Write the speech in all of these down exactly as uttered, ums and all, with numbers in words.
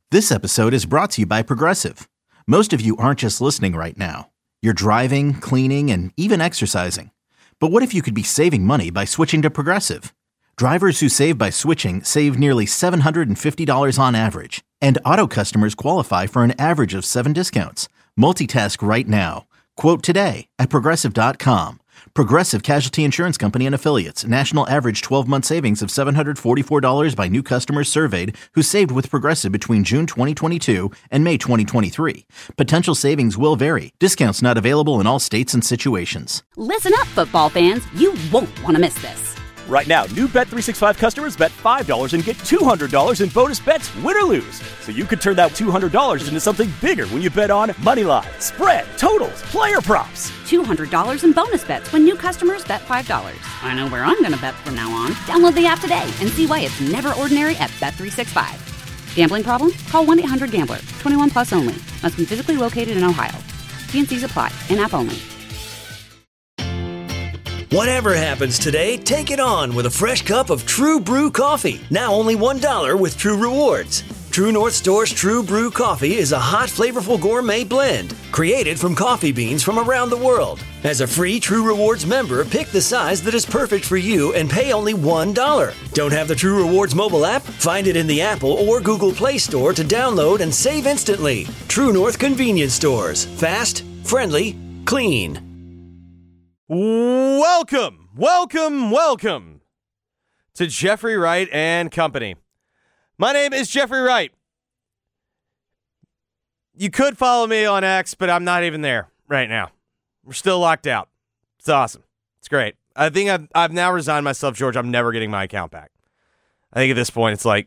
This episode is brought to you by Progressive. Most of you aren't just listening right now. You're driving, cleaning, and even exercising. But what if you could be saving money by switching to Progressive? Drivers who save by switching save nearly seven hundred fifty dollars on average. And auto customers qualify for an average of seven discounts. Multitask right now. Quote today at Progressive dot com. Progressive Casualty Insurance Company and Affiliates. National average twelve-month savings of seven hundred forty-four dollars by new customers surveyed who saved with Progressive between June twenty twenty-two and May twenty twenty-three. Potential savings will vary. Discounts not available in all states and situations. Listen up, football fans. You won't want to miss this. Right now, new Bet three sixty-five customers bet five dollars and get two hundred dollars in bonus bets, win or lose. So you could turn that two hundred dollars into something bigger when you bet on money line, spread, totals, player props. two hundred dollars in bonus bets when new customers bet five dollars. I know where I'm going to bet from now on. Download the app today and see why it's never ordinary at Bet three sixty-five. Gambling problem? Call one eight hundred gambler. twenty-one plus only. Must be physically located in Ohio. T and C's apply. In-app only. Whatever happens today, take it on with a fresh cup of True Brew coffee. Now only one dollar with True Rewards. True North Store's True Brew coffee is a hot, flavorful gourmet blend created from coffee beans from around the world. As a free True Rewards member, pick the size that is perfect for you and pay only one dollar. Don't have the True Rewards mobile app? Find it in the Apple or Google Play Store to download and save instantly. True North Convenience Stores. Fast, friendly, clean. Welcome, welcome, welcome to Jeffrey Wright and Company. My name is Jeffrey Wright. You could follow me on X, but I'm not even there right now. We're still locked out. It's awesome. It's great. I think I've, I've now resigned myself, George. I'm never getting my account back. I think at this point, it's like,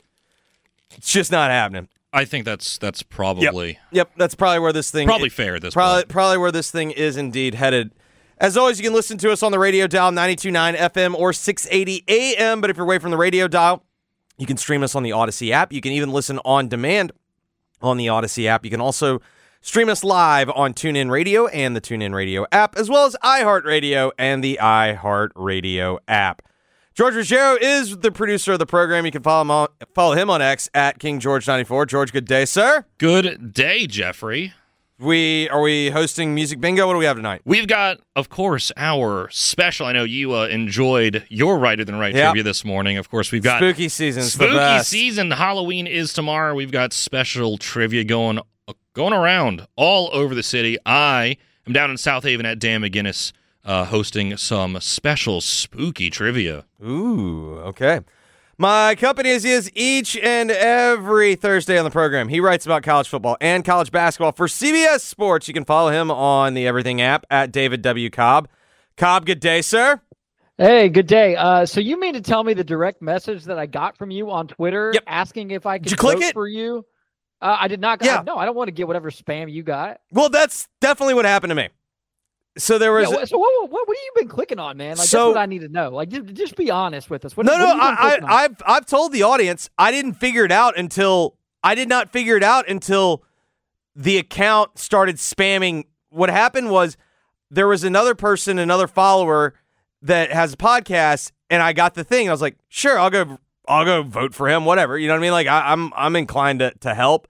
it's just not happening. I think that's that's probably... Yep, yep that's probably where this thing... Probably is, fair at this probably, point. Probably where this thing is indeed headed. As always, you can listen to us on the radio dial, ninety-two point nine F M or six eighty A M. But if you're away from the radio dial, you can stream us on the Odyssey app. You can even listen on demand on the Odyssey app. You can also stream us live on TuneIn Radio and the TuneIn Radio app, as well as iHeartRadio and the iHeartRadio app. George Ruggiero is the producer of the program. You can follow him on, follow him on X at King George ninety-four. George, good day, sir. Good day, Jeffrey. We are we hosting Music Bingo? What do we have tonight? We've got, of course, our special. I know you uh, enjoyed your Writer Than Right yep. trivia this morning. Of course, we've got spooky season. Spooky the best. season. Halloween is tomorrow. We've got special trivia going uh, going around all over the city. I am down in South Haven at Dan McGinnis, uh, hosting some special spooky trivia. Ooh, okay. My company is, is each and every Thursday on the program. He writes about college football and college basketball for C B S Sports. You can follow him on the Everything app at David W. Cobb. Cobb, good day, sir. Hey, good day. Uh, so you mean to tell me the direct message that I got from you on Twitter yep. asking if I could did you click vote it? for you? Uh, I did not. Yeah. I, no, I don't want to get whatever spam you got. Well, that's definitely what happened to me. So there was. Yeah, so what, what? What have you been clicking on, man? Like so, that's what I need to know. Like, just, just be honest with us. What, no, what no, have you been I, clicking on? I, I've I've told the audience I didn't figure it out until I did not figure it out until the account started spamming. What happened was there was another person, another follower that has a podcast, and I got the thing. I was like, sure, I'll go, I'll go vote for him, whatever. You know what I mean? Like I, I'm I'm inclined to to help,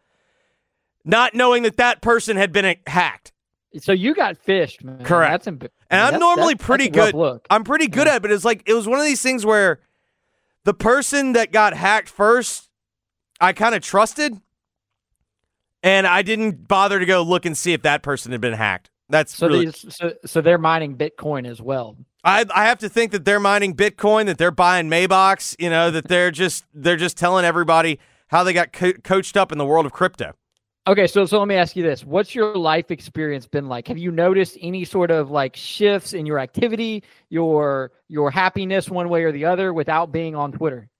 not knowing that that person had been hacked. So you got fished, man. Correct. That's imp- and I'm that's, normally that's, pretty that's good. I'm pretty good yeah. at it, but it's like it was one of these things where the person that got hacked first, I kind of trusted, and I didn't bother to go look and see if that person had been hacked. That's so really, these, so so they're mining Bitcoin as well. I I have to think that they're mining Bitcoin, that they're buying Maybachs, you know, that they're just they're just telling everybody how they got co- coached up in the world of crypto. Okay, so so let me ask you this. What's your life experience been like? Have you noticed any sort of like shifts in your activity, your your happiness one way or the other without being on Twitter?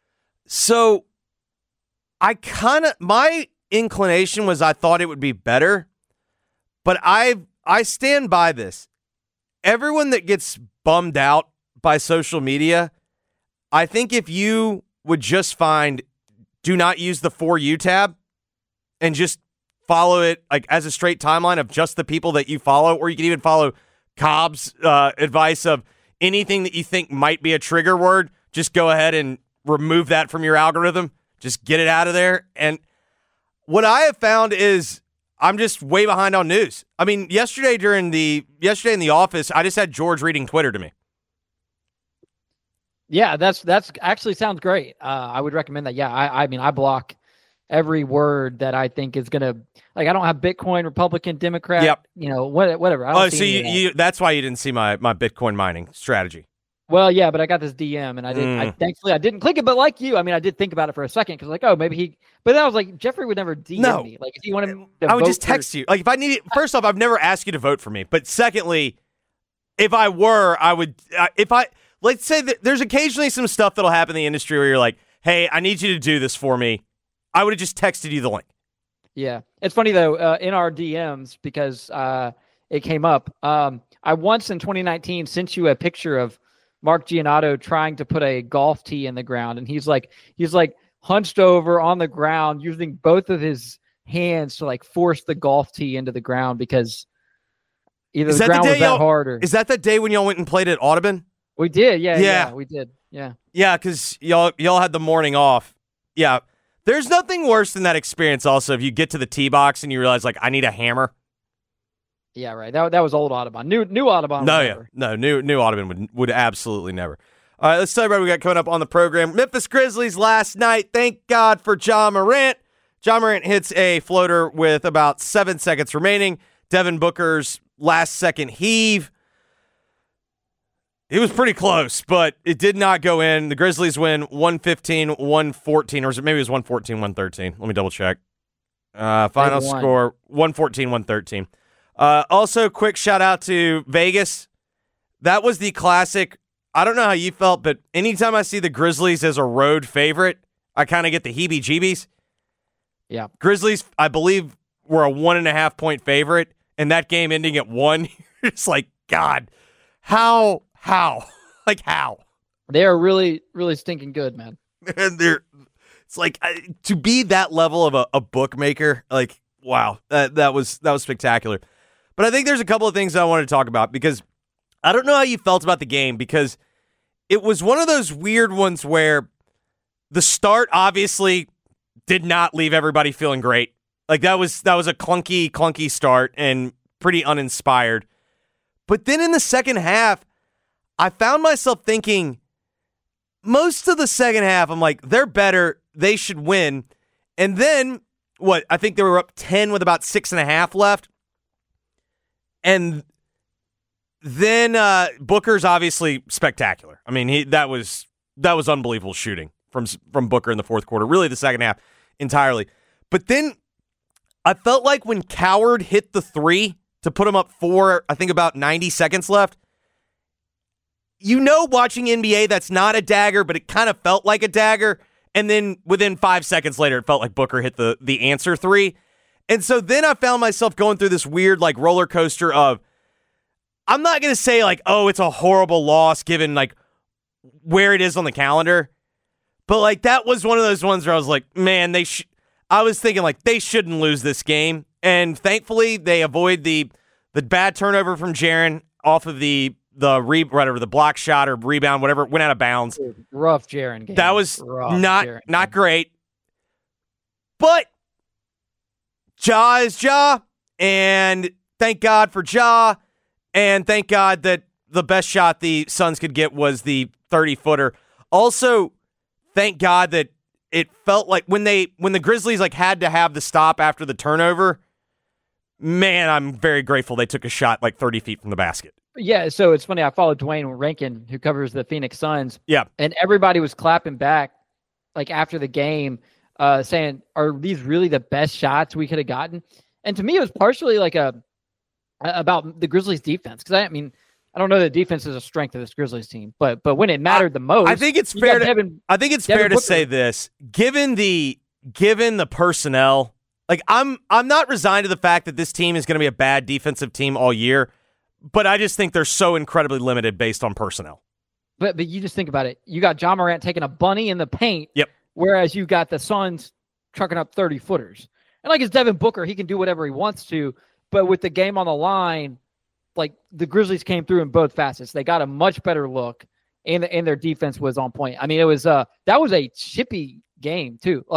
So I kind of my inclination was I thought it would be better, but I I stand by this. Everyone that gets bummed out by social media, I think if you would just find do not use the For You tab and just follow it like as a straight timeline of just the people that you follow, or you can even follow Cobb's uh, advice of anything that you think might be a trigger word, just go ahead and remove that from your algorithm. Just get it out of there. And what I have found is I'm just way behind on news. I mean, yesterday during the yesterday in the office, I just had George reading Twitter to me. Yeah, that's that's actually sounds great. Uh, I would recommend that. Yeah, I, I mean, I block every word that I think is gonna like. I don't have Bitcoin, Republican, Democrat. Yep. You know, what, whatever. I don't oh, so you, that. you that's why you didn't see my my Bitcoin mining strategy. Well, yeah, but I got this D M and I didn't. Mm. I, thankfully, I didn't click it. But like you, I mean, I did think about it for a second because, like, oh, maybe he. But then I was like, Jeffrey would never D M no. me. Like, if he wanted me to I would vote just text for... you. Like, if I needed. First off, I've never asked you to vote for me. But secondly, if I were, I would. Uh, if I let's say that there's occasionally some stuff that'll happen in the industry where you're like, hey, I need you to do this for me. I would have just texted you the link. Yeah, it's funny though. Uh, in our D Ms, because uh, it came up. Um, I once in twenty nineteen sent you a picture of Mark Giannotto trying to put a golf tee in the ground, and he's like he's like hunched over on the ground using both of his hands to like force the golf tee into the ground because either is the that ground the was that hard or is that the day when y'all went and played at Audubon? We did, yeah, yeah, yeah we did, yeah, yeah, because y'all y'all had the morning off, yeah. There's nothing worse than that experience. Also, if you get to the tee box and you realize like I need a hammer. Yeah, right. That that was old Audubon. New new Audubon. No, yeah, no, new new Audubon would would absolutely never. All right, let's tell you what we got coming up on the program. Memphis Grizzlies last night. Thank God for Ja Morant. Ja Morant hits a floater with about seven seconds remaining. Devin Booker's last second heave. It was pretty close, but it did not go in. The Grizzlies win one fifteen, one fourteen, or maybe it was one fourteen, one thirteen. Let me double check. Uh, final score one fourteen, one thirteen. Uh, also, quick shout out to Vegas. That was the classic. I don't know how you felt, but anytime I see the Grizzlies as a road favorite, I kind of get the heebie-jeebies. Yeah. Grizzlies, I believe, were a one and a half point favorite, and that game ending at one. It's like, God, how, how, like how? They are really, really stinking good, man. And they're, it's like uh, to be that level of a, a bookmaker, like, wow, that that was that was spectacular. But I think there's a couple of things that I wanted to talk about because I don't know how you felt about the game because it was one of those weird ones where the start obviously did not leave everybody feeling great. Like that was that was a clunky, clunky start and pretty uninspired. But then in the second half, I found myself thinking most of the second half, I'm like, they're better. They should win. And then what? I think they were up ten with about six and a half left. And then uh, Booker's obviously spectacular. I mean, he that was that was unbelievable shooting from from Booker in the fourth quarter. Really, the second half entirely. But then I felt like when Coward hit the three to put him up four, I think about ninety seconds left. You know, watching N B A, that's not a dagger, but it kind of felt like a dagger. And then within five seconds later, it felt like Booker hit the the answer three. And so then I found myself going through this weird like roller coaster of, I'm not going to say like, oh, it's a horrible loss given like where it is on the calendar. But like that was one of those ones where I was like, man, they sh-. I was thinking like they shouldn't lose this game. And thankfully they avoid the the bad turnover from Jaren off of the the re whatever the block shot or rebound, whatever, went out of bounds. Rough Jaren game. That was Rough not Jaren not game. great. But Ja is Ja, and thank God for Ja, and thank God that the best shot the Suns could get was the thirty-footer. Also, thank God that it felt like when they when the Grizzlies like had to have the stop after the turnover, man, I'm very grateful they took a shot like thirty feet from the basket. Yeah, so it's funny. I followed Dwayne Rankin, who covers the Phoenix Suns. Yeah. And everybody was clapping back like after the game, uh, saying, are these really the best shots we could have gotten? And to me, it was partially like a about the Grizzlies defense. Because, I, I mean, I don't know that defense is a strength of this Grizzlies team, but but when it mattered the most, I think it's fair to Devin, I think it's Devin fair to Booker. say this. Given the given the personnel, like I'm I'm not resigned to the fact that this team is going to be a bad defensive team all year, but I just think they're so incredibly limited based on personnel. But but you just think about it. You got Ja Morant taking a bunny in the paint. Yep. Whereas you got the Suns trucking up thirty footers. And like it's Devin Booker, he can do whatever he wants to. But with the game on the line, like the Grizzlies came through in both facets. They got a much better look, and and their defense was on point. I mean, it was uh that was a chippy game too. Like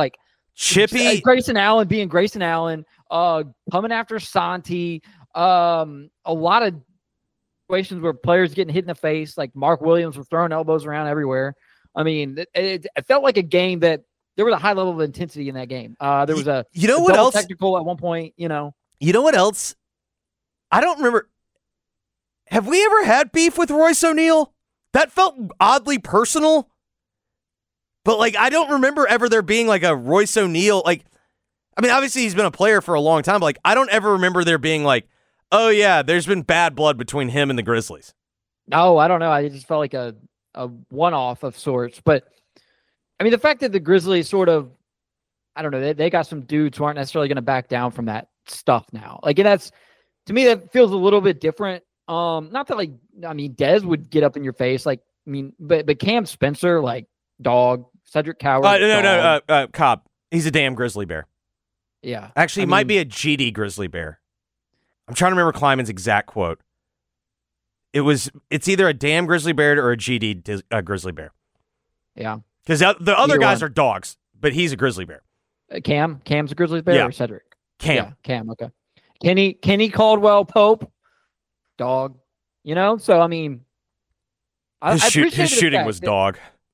Chippy. Uh, Grayson Allen being Grayson Allen, uh, coming after Santi. Um, a lot of situations where players getting hit in the face, like Mark Williams was throwing elbows around everywhere. I mean, it, it, it felt like a game that there was a high level of intensity in that game. Uh, there was a you know a what else technical at one point. You know, you know what else? I don't remember. Have we ever had beef with Royce O'Neal? That felt oddly personal. But, like, I don't remember ever there being, like, a Royce O'Neal. Like, I mean, obviously he's been a player for a long time, but, like, I don't ever remember there being, like, oh, yeah, there's been bad blood between him and the Grizzlies. No, I don't know. I just felt like a, a one-off of sorts. But, I mean, the fact that the Grizzlies sort of, I don't know, they, they got some dudes who aren't necessarily going to back down from that stuff now. Like, and that's, to me, that feels a little bit different. Um, not that, like, I mean, Dez would get up in your face. Like, I mean, but, but Cam Spencer, like, dog. Cedric Coward. Uh, no, no, uh, uh, Cobb. He's a damn grizzly bear. Yeah. Actually, he I might mean, be a G D grizzly bear. I'm trying to remember Kleiman's exact quote. It was, it's either a damn grizzly bear or a G D dis, uh, grizzly bear. Yeah. Because the, the other Either guys one. are dogs, but he's a grizzly bear. Uh, Cam? Cam's a grizzly bear Yeah. or Cedric? Cam. Yeah, Cam, okay. Kenny, Kenny Caldwell Pope, dog. You know? So, I mean, I, His, I shoot, appreciate his the shooting fact was that- dog.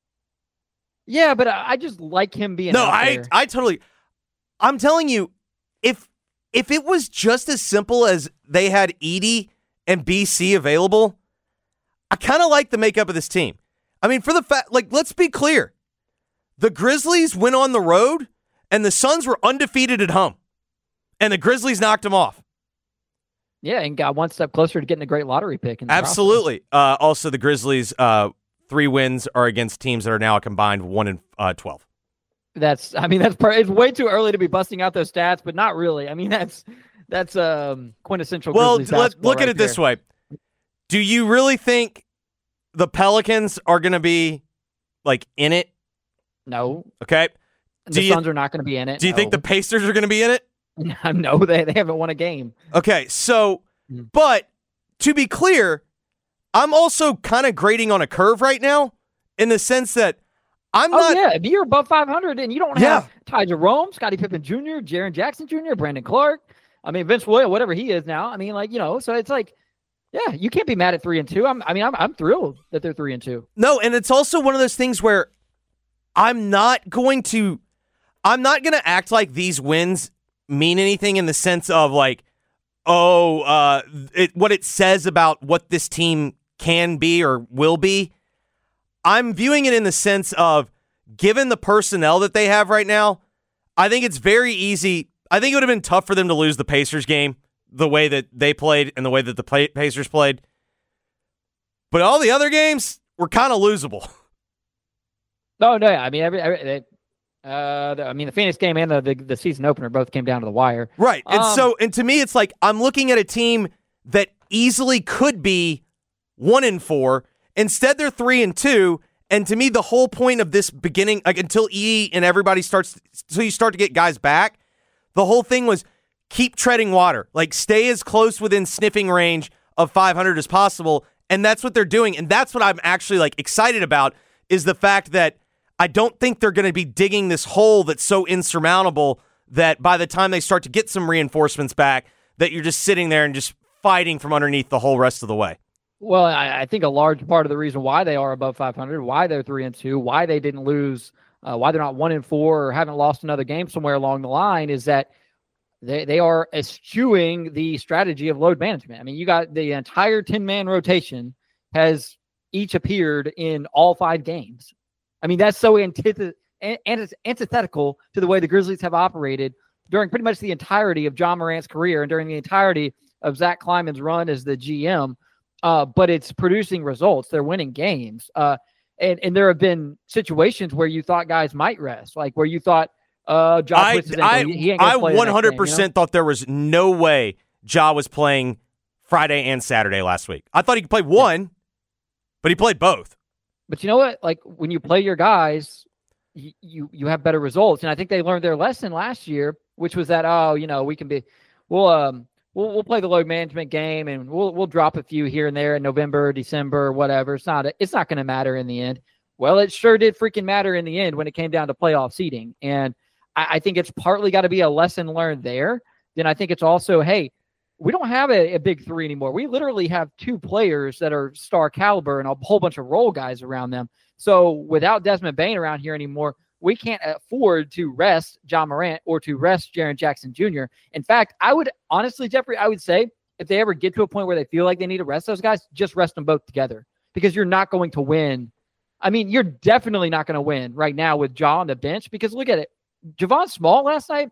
Yeah, but I, I just like him being No, out I, there. I totally. I'm telling you, if if it was just as simple as they had Edey and B C available, I kind of like the makeup of this team. I mean, for the fact, like, let's be clear, the Grizzlies went on the road, and the Suns were undefeated at home, and the Grizzlies knocked them off. Yeah, and got one step closer to getting a great lottery pick. In the Absolutely. Uh, also, the Grizzlies' uh, three wins are against teams that are now a combined one and uh, twelve. That's, I mean, that's part, it's way too early to be busting out those stats, but not really. I mean, that's that's um, quintessential. Well, Grizzlies let, basketball look at right it this there. way. Do you really think the Pelicans are going to be, like, in it? No, Okay. the Do you, Suns are not going to be in it. do you think the no. Pacers are going to be in it? no, they they haven't won a game. Okay, so, Mm. but to be clear, I'm also kind of grading on a curve right now in the sense that I'm Oh not. yeah, if you're above five hundred and you don't Yeah. have Ty Jerome, Scottie Pippen Junior, Jaren Jackson Junior, Brandon Clark, I mean Vince Williams, whatever he is now. I mean, like, you know, so it's like, yeah, you can't be mad at three and two. I'm, I mean, I'm I'm thrilled that they're three and two. No, and it's also one of those things where I'm not going to I'm not going to act like these wins mean anything in the sense of like, oh, uh, it, what it says about what this team can be or will be. I'm viewing it in the sense of, given the personnel that they have right now, I think it's very easy. I think it would have been tough for them to lose the Pacers game the way that they played and the way that the Pacers played. But all the other games were kind of losable. No, no, I mean, every, every they, uh, the, I mean, the Phoenix game and the, the the season opener both came down to the wire. Right. And Um, so, and to me, it's like I'm looking at a team that easily could be one and four. Instead, they're three and two. And to me, the whole point of this beginning, like until E and everybody starts, until you start to get guys back, the whole thing was keep treading water. Like, stay as close within sniffing range of five hundred as possible. And that's what they're doing. And that's what I'm actually like excited about, is the fact that I don't think they're going to be digging this hole that's so insurmountable that by the time they start to get some reinforcements back, that you're just sitting there and just fighting from underneath the whole rest of the way. Well, I, I think a large part of the reason why they are above five hundred, why they're three and two, why they didn't lose, uh, why they're not one and four or haven't lost another game somewhere along the line, is that they they are eschewing the strategy of load management. I mean, you got the entire ten-man rotation has each appeared in all five games. I mean, that's so antith- an- antithetical to the way the Grizzlies have operated during pretty much the entirety of John Morant's career and during the entirety of Zach Kleiman's run as the G M. Uh, but it's producing results. They're winning games. Uh, and, and there have been situations where you thought guys might rest, like where you thought uh, Ja I, twisted his I, ankle. He- he ain't gonna I play the next one hundred percent game, you know? thought there was no way Ja was playing Friday and Saturday last week. I thought he could play one, but he played both. But you know what? Like, when you play your guys, you, you you have better results. And I think they learned their lesson last year, which was that, oh, you know, we can be, we'll um we'll we'll play the load management game and we'll we'll drop a few here and there in November, December, whatever. It's not it's not going to matter in the end. Well, it sure did freaking matter in the end when it came down to playoff seeding. And I, I think it's partly got to be a lesson learned there. Then I think it's also, hey, we don't have a, a big three anymore. We literally have two players that are star caliber and a whole bunch of role guys around them. So without Desmond Bane around here anymore, we can't afford to rest Ja Morant or to rest Jaren Jackson Junior In fact, I would honestly, Jeffrey, I would say if they ever get to a point where they feel like they need to rest those guys, just rest them both together, because you're not going to win. I mean, you're definitely not going to win right now with Ja on the bench, because look at it. Javon Small last night,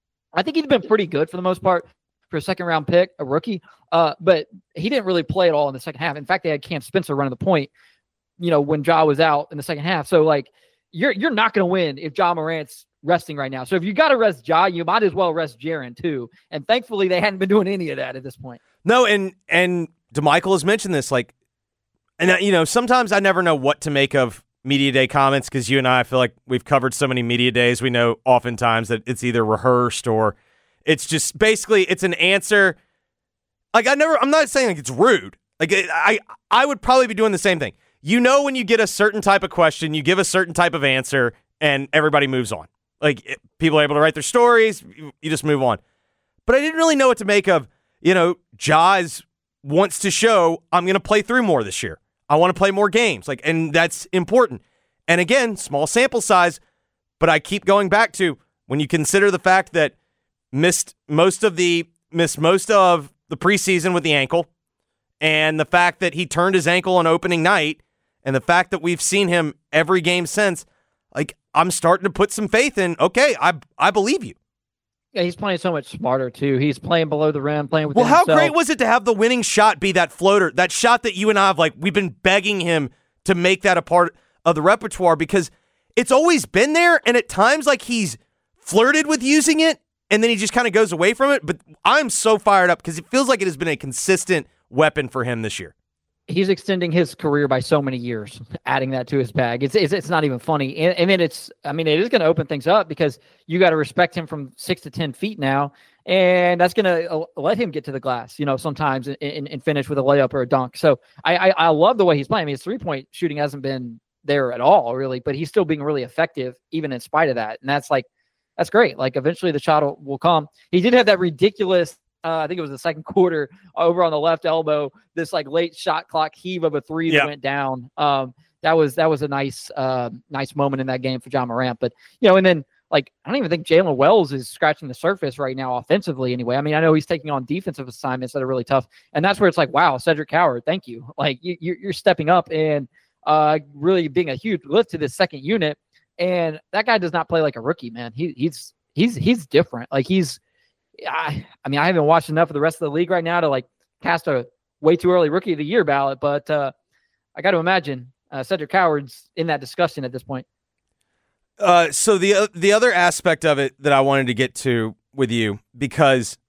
I think he's been pretty good for the most part for a second round pick, a rookie. Uh, but he didn't really play at all in the second half. In fact, they had Cam Spencer running the point, you know, when Ja was out in the second half. So like, you're, you're not going to win if Ja Morant's resting right now. So if you got to rest Ja, you might as well rest Jaren too. And thankfully they hadn't been doing any of that at this point. No. And, and DeMichael has mentioned this, like, and you know, sometimes I never know what to make of media day comments, because you and I, I feel like we've covered so many media days. We know oftentimes that it's either rehearsed or it's just basically it's an answer. Like I never, I'm not saying like it's rude. Like I, I would probably be doing the same thing. You know, when you get a certain type of question, you give a certain type of answer, and everybody moves on. Like it, people are able to write their stories, you, you just move on. But I didn't really know what to make of. You know, Ja is, wants to show I'm going to play through more this year. I want to play more games, like, and that's important. And again, small sample size, but I keep going back to when you consider the fact that missed most of the missed most of the preseason with the ankle, and the fact that he turned his ankle on opening night, and the fact that we've seen him every game since. Like, I'm starting to put some faith in. Okay, I I believe you. Yeah, he's playing so much smarter too. He's playing below the rim, playing with. Well, how himself. great was it to have the winning shot be that floater, that shot that you and I have, like, we've been begging him to make that a part of the repertoire, because it's always been there, and at times, like, he's flirted with using it, and then he just kind of goes away from it. But I'm so fired up because it feels like it has been a consistent weapon for him this year. He's extending his career by so many years, adding that to his bag. It's it's, it's not even funny. And, and then it's, I mean, it is going to open things up, because you got to respect him from six to ten feet now. And that's going to let him get to the glass, you know, sometimes and, and, and finish with a layup or a dunk. So I, I, I love the way he's playing. I mean, his three point shooting hasn't been there at all, really, but he's still being really effective, even in spite of that. And that's like, that's great. Like, eventually the shot will, will come. He did have that ridiculous, Uh, I think it was the second quarter, over on the left elbow, this like late shot clock heave of a three that yep. went down. Um, that was that was a nice uh, nice moment in that game for Ja Morant. But, you know, and then like I don't even think Jalen Wells is scratching the surface right now offensively anyway. I mean, I know he's taking on defensive assignments that are really tough, and that's where it's like, wow, Cedric Howard, thank you. Like you, you're stepping up and uh, really being a huge lift to this second unit. And that guy does not play like a rookie, man. He he's he's he's different. Like he's. I, I mean, I haven't watched enough of the rest of the league right now to like cast a way too early rookie of the year ballot, but uh, I got to imagine uh, Cedric Howard's in that discussion at this point. Uh, so the uh, the other aspect of it that I wanted to get to with you, because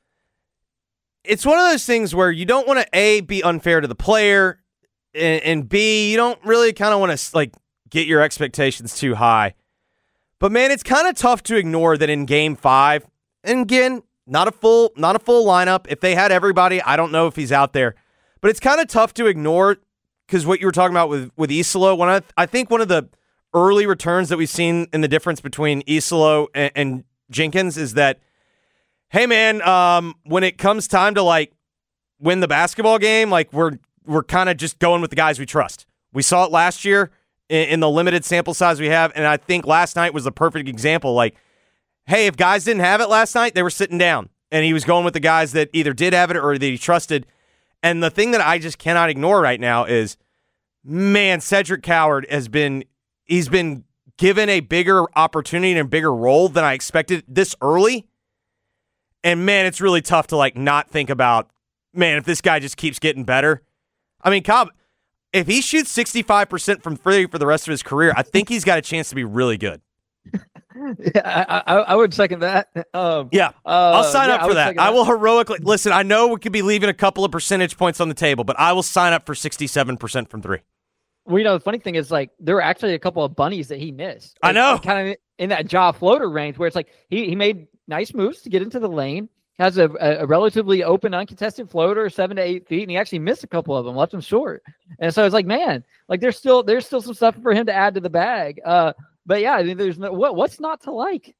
it's one of those things where you don't want to A, be unfair to the player, and, and B, you don't really kind of want to like get your expectations too high. But man, it's kind of tough to ignore that in game five. And again, not a full not a full lineup. If they had everybody, I don't know if he's out there. But it's kind of tough to ignore, because what you were talking about with, with Isolo, when I, I think one of the early returns that we've seen in the difference between Isolo and, and Jenkins is that, hey man, um, when it comes time to like win the basketball game, like we're we're kind of just going with the guys we trust. We saw it last year in, in the limited sample size we have, and I think last night was the perfect example. Like, hey, if guys didn't have it last night, they were sitting down, and he was going with the guys that either did have it or that he trusted. And the thing that I just cannot ignore right now is, man, Cedric Howard has been, he's been given a bigger opportunity and a bigger role than I expected this early. And man, it's really tough to like not think about, man, if this guy just keeps getting better. I mean, Cobb, if he shoots sixty-five percent from three for the rest of his career, I think he's got a chance to be really good. Yeah, I, I, I would second that. Um, yeah, uh, I'll sign yeah, up for that. that. I will heroically listen. I know we could be leaving a couple of percentage points on the table, but I will sign up for sixty-seven percent from three. Well, you know, the funny thing is, like, there were actually a couple of bunnies that he missed. Like, I know, kind of in that jaw floater range, where it's like he he made nice moves to get into the lane, has a, a relatively open, uncontested floater, seven to eight feet, and he actually missed a couple of them, left them short. And so it's like, man, like there's still there's still some stuff for him to add to the bag. Uh, But yeah, I mean, there's no what what's not to like.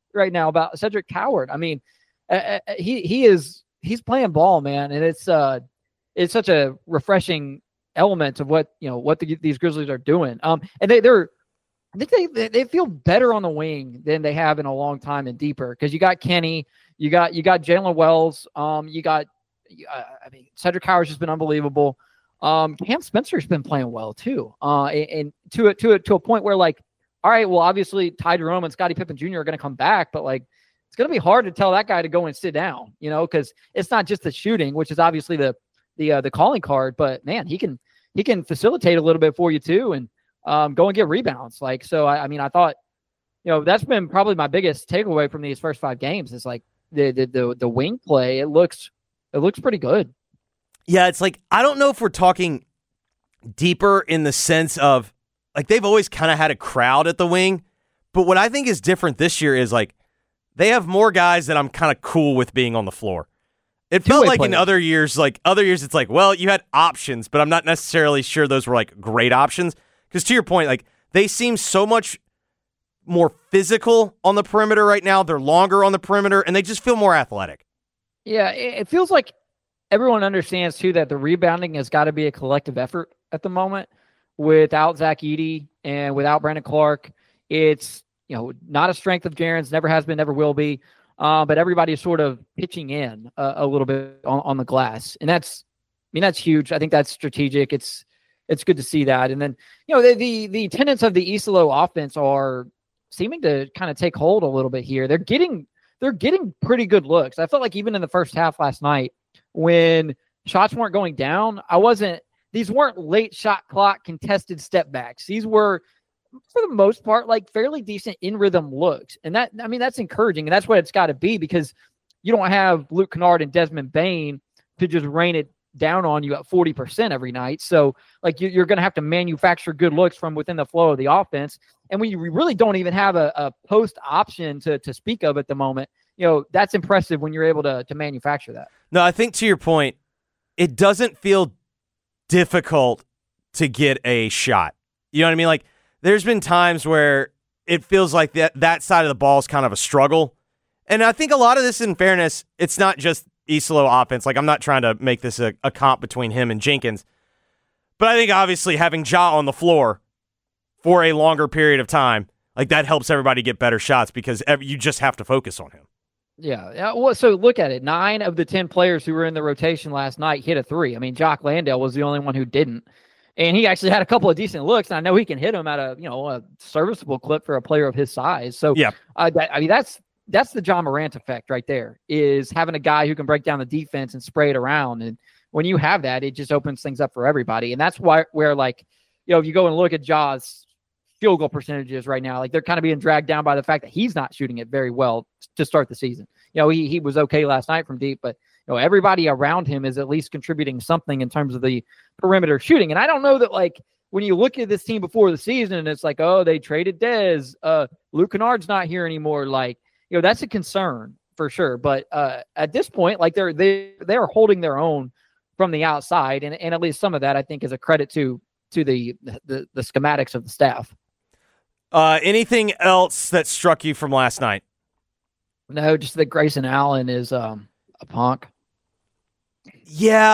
right now about Cedric Coward. I mean, uh, he he is he's playing ball, man, and it's uh it's such a refreshing element of what you know what the, these Grizzlies are doing. Um, and they they're I think they they feel better on the wing than they have in a long time and deeper because you got Kenny, you got you got Jalen Wells, um, you got uh, I mean Cedric Coward's just been unbelievable. Um, Cam Spencer's been playing well too, uh, and, and to it to it to a point where like. All right, well, obviously, Ty Jerome and Scottie Pippen Junior are going to come back, but, like, it's going to be hard to tell that guy to go and sit down, you know, because it's not just the shooting, which is obviously the the uh, the calling card, but, man, he can he can facilitate a little bit for you, too, and um, go and get rebounds. Like, so, I, I mean, I thought, you know, that's been probably my biggest takeaway from these first five games is, like, the the the, the wing play. It looks it looks pretty good. Yeah, it's like, I don't know if we're talking deeper in the sense of, like, they've always kind of had a crowd at the wing, but what I think is different this year is, like, they have more guys that I'm kind of cool with being on the floor. It felt like in other years, like, other years it's like, well, you had options, but I'm not necessarily sure those were, like, great options. Because to your point, like, they seem so much more physical on the perimeter right now. They're longer on the perimeter, and they just feel more athletic. Yeah, it feels like everyone understands, too, that the rebounding has got to be a collective effort at the moment. Without Zach Edey and without Brandon Clark, it's you know not a strength of Jaren's, never has been, never will be. Uh, but everybody is sort of pitching in a, a little bit on, on the glass, and that's I mean that's huge. I think that's strategic. It's it's good to see that. And then you know the the, the tenets of the Isolo offense are seeming to kind of take hold a little bit here. They're getting they're getting pretty good looks. I felt like even in the first half last night when shots weren't going down, I wasn't. These weren't late shot clock contested step backs. These were, for the most part, like fairly decent in rhythm looks. And that, I mean, that's encouraging. And that's what it's got to be because you don't have Luke Kennard and Desmond Bane to just rain it down on you at forty percent every night. So, like, you're going to have to manufacture good looks from within the flow of the offense. And when you really don't even have a, a post option to, to speak of at the moment, you know, that's impressive when you're able to, to manufacture that. No, I think to your point, it doesn't feel difficult to get a shot. You know what I mean? Like, there's been times where it feels like that that side of the ball is kind of a struggle. And I think a lot of this, in fairness, it's not just Isolo offense. Like, I'm not trying to make this a, a comp between him and Jenkins. But I think, obviously, having Ja on the floor for a longer period of time, like, that helps everybody get better shots because every, you just have to focus on him. Yeah. yeah. Well, so look at it. Nine of the ten players who were in the rotation last night hit a three. I mean, Jock Landale was the only one who didn't. And he actually had a couple of decent looks. And I know he can hit them at a, you know, a serviceable clip for a player of his size. So, yeah, uh, that, I mean, that's that's the John Morant effect right there, is having a guy who can break down the defense and spray it around. And when you have that, it just opens things up for everybody. And that's why, where, like, you know, if you go and look at Ja's field goal percentages right now, like, they're kind of being dragged down by the fact that he's not shooting it very well to start the season. You know, he he was okay last night from deep, but you know, everybody around him is at least contributing something in terms of the perimeter shooting. And I don't know that, like, when you look at this team before the season and it's like, oh, they traded Dez, uh, Luke Kennard's not here anymore. Like, you know, that's a concern for sure. But uh, at this point, like, they're they they are holding their own from the outside, and and at least some of that I think is a credit to to the the, the schematics of the staff. Uh, anything else that struck you from last night? No, just that Grayson Allen is um, a punk. Yeah.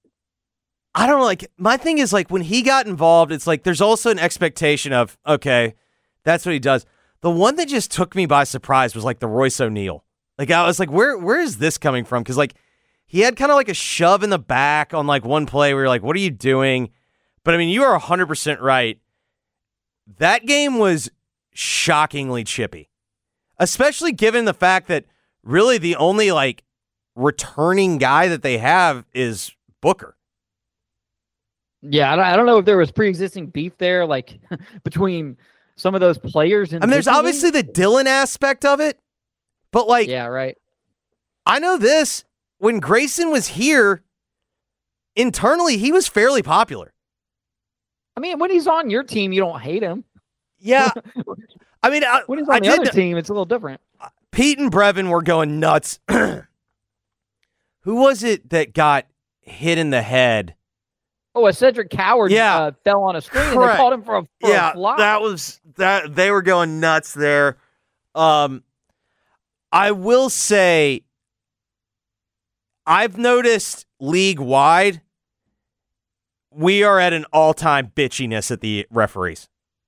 I don't know. Like, my thing is, like, when he got involved, it's like there's also an expectation of, okay, that's what he does. The one that just took me by surprise was, like, the Royce O'Neal. Like, I was like, where where is this coming from? Because, like, he had kind of like a shove in the back on, like, one play where you're like, what are you doing? But, I mean, you are one hundred percent right. That game was shockingly chippy, especially given the fact that really the only, like, returning guy that they have is Booker. Yeah, I don't, I don't know if there was pre-existing beef there, like, between some of those players. And I mean, there's obviously the Dillon aspect of it, but, like, yeah, right. I know this. When Grayson was here, internally, he was fairly popular. I mean, when he's on your team, you don't hate him. Yeah. I mean, I, when he's on I the did, other team, it's a little different. Pete and Brevin were going nuts. Who was it that got hit in the head? Oh, a Cedric Coward yeah. uh, fell on a screen. Correct. And they called him for a, for yeah, a flop. that was that. They were going nuts there. Um, I will say, I've noticed league-wide, we are at an all-time bitchiness at the referees.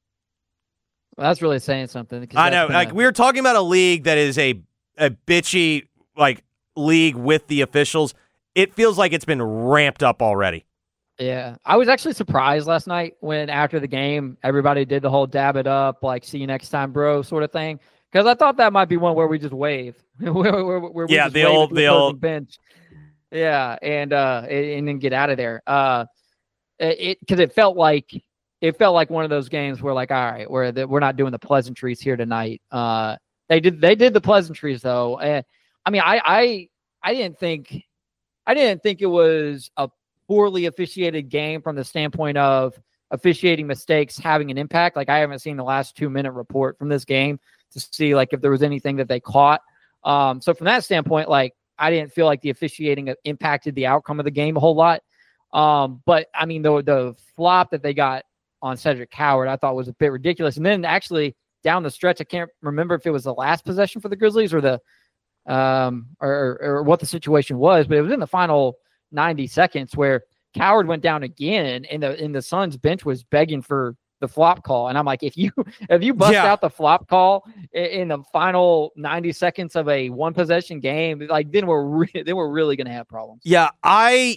Well, that's really saying something. I know. Been like a, we were talking about a league that is a a bitchy like league with the officials. It feels like it's been ramped up already. Yeah, I was actually surprised last night when after the game everybody did the whole dab it up, like see you next time, bro, sort of thing. Because I thought that might be one where we just wave. where, where, where we yeah, just the wave old to the, the old bench. Yeah, and uh, and then get out of there. Uh, it because it, it felt like. It felt like one of those games where, like, all right, we're the, we're not doing the pleasantries here tonight. Uh, they did they did the pleasantries though. And I mean, I I I didn't think I didn't think it was a poorly officiated game from the standpoint of officiating mistakes having an impact. Like I haven't seen the last two minute report from this game to see like if there was anything that they caught. Um, so from that standpoint, like I didn't feel like the officiating impacted the outcome of the game a whole lot. Um, but I mean, the the flop that they got on Cedric Coward, I thought was a bit ridiculous. And then actually down the stretch, I can't remember if it was the last possession for the Grizzlies or the um or, or what the situation was, but it was in the final ninety seconds where Coward went down again, and the and the Suns bench was begging for the flop call. And I'm like, if you if you bust yeah. out the flop call in, in the final ninety seconds of a one possession game, like then we're re- then we're really gonna have problems. Yeah, I.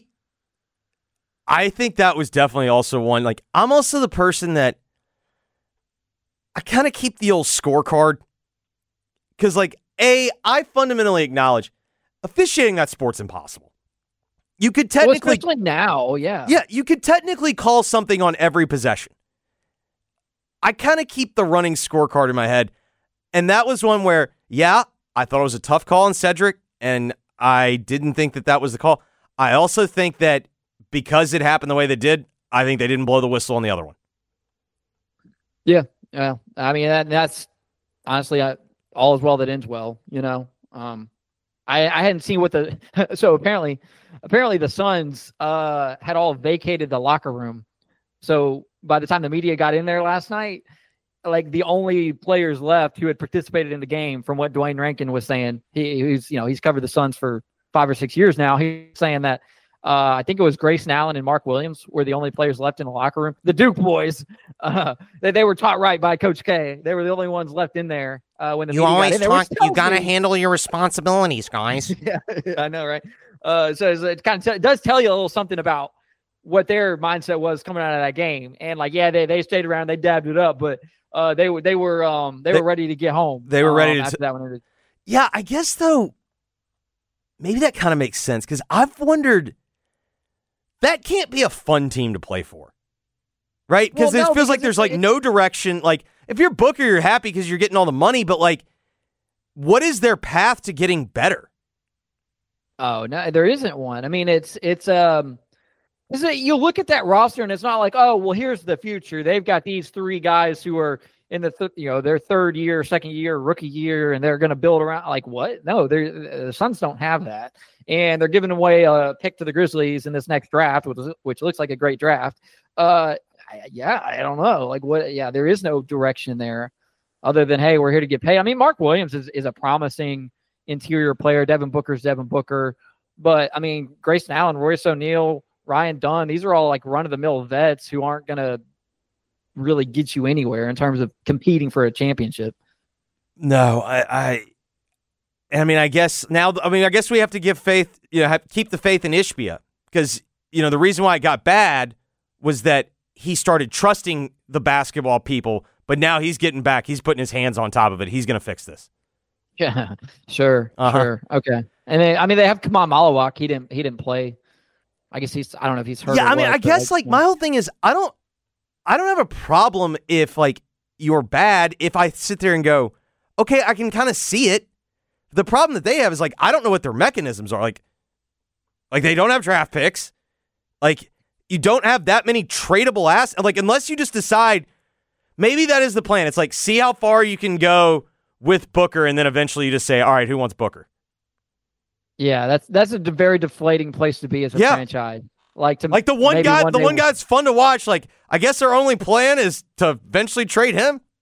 I think that was definitely also one. Like, I'm also the person that I kind of keep the old scorecard because, like, A, I fundamentally acknowledge officiating that sport's impossible. You could technically, well, especially now, yeah, yeah, you could technically call something on every possession. I kind of keep the running scorecard in my head, and that was one where, yeah, I thought it was a tough call on Cedric, and I didn't think that that was the call. I also think that. Because it happened the way they did, I think they didn't blow the whistle on the other one. Yeah, yeah. I mean, that, that's honestly I, all is well that ends well. You know, um, I, I hadn't seen what the so apparently, apparently the Suns uh, had all vacated the locker room. So by the time the media got in there last night, like the only players left who had participated in the game, from what Dwayne Rankin was saying, he, he's you know he's covered the Suns for five or six years now. He's saying that. Uh, I think it was Grayson Allen and Mark Williams were the only players left in the locker room. The Duke boys, uh, they, they were taught right by Coach K. They were the only ones left in there uh, when the you media always got in there. talk. You got to handle your responsibilities, guys. Yeah, I know, right? Uh, so it kind of t- it does tell you a little something about what their mindset was coming out of that game. And like, yeah, they they stayed around, they dabbed it up, but uh, they were they were um they, they were ready to get home. They were ready um, to after t- that one. Yeah, I guess though, maybe that kind of makes sense because I've wondered. That can't be a fun team to play for, right? Because well, no, it feels because like there's like it, no direction. Like if you're Booker, you're happy because you're getting all the money, but like, what is their path to getting better? Oh no, there isn't one. I mean, it's it's um, is it, you look at that roster and it's not like, oh well, here's the future. They've got these three guys who are in the th- you know their third year, second year, rookie year, and they're going to build around. Like what? No, they the Suns don't have that. And they're giving away a pick to the Grizzlies in this next draft, which, which looks like a great draft. Uh, I, yeah, I don't know. Like what? Yeah, there is no direction there other than, hey, we're here to get paid. I mean, Mark Williams is, is a promising interior player. Devin Booker's Devin Booker. But, I mean, Grayson Allen, Royce O'Neal, Ryan Dunn, these are all like run-of-the-mill vets who aren't going to really get you anywhere in terms of competing for a championship. No, I... I... I mean, I guess now, I mean, I guess we have to give faith, you know, have, keep the faith in Ishbia because, you know, the reason why it got bad was that he started trusting the basketball people, but now he's getting back. He's putting his hands on top of it. He's going to fix this. Yeah, sure, uh-huh. sure. Okay. And they, I mean, they have Kaman Malawak. He didn't, he didn't play. I guess he's, I don't know if he's hurt. Yeah, I mean, what, I guess like, like my whole thing is I don't, I don't have a problem if like you're bad, if I sit there and go, okay, I can kind of see it. The problem that they have is like I don't know what their mechanisms are. Like, like they don't have draft picks. Like you don't have that many tradable assets. Like unless you just decide, maybe that is the plan. It's like see how far you can go with Booker, and then eventually you just say, all right, who wants Booker? Yeah, that's that's a very deflating place to be as a yeah. franchise. Like to like the one guy, one the one we'll... guy that's fun to watch. Like I guess our only plan is to eventually trade him.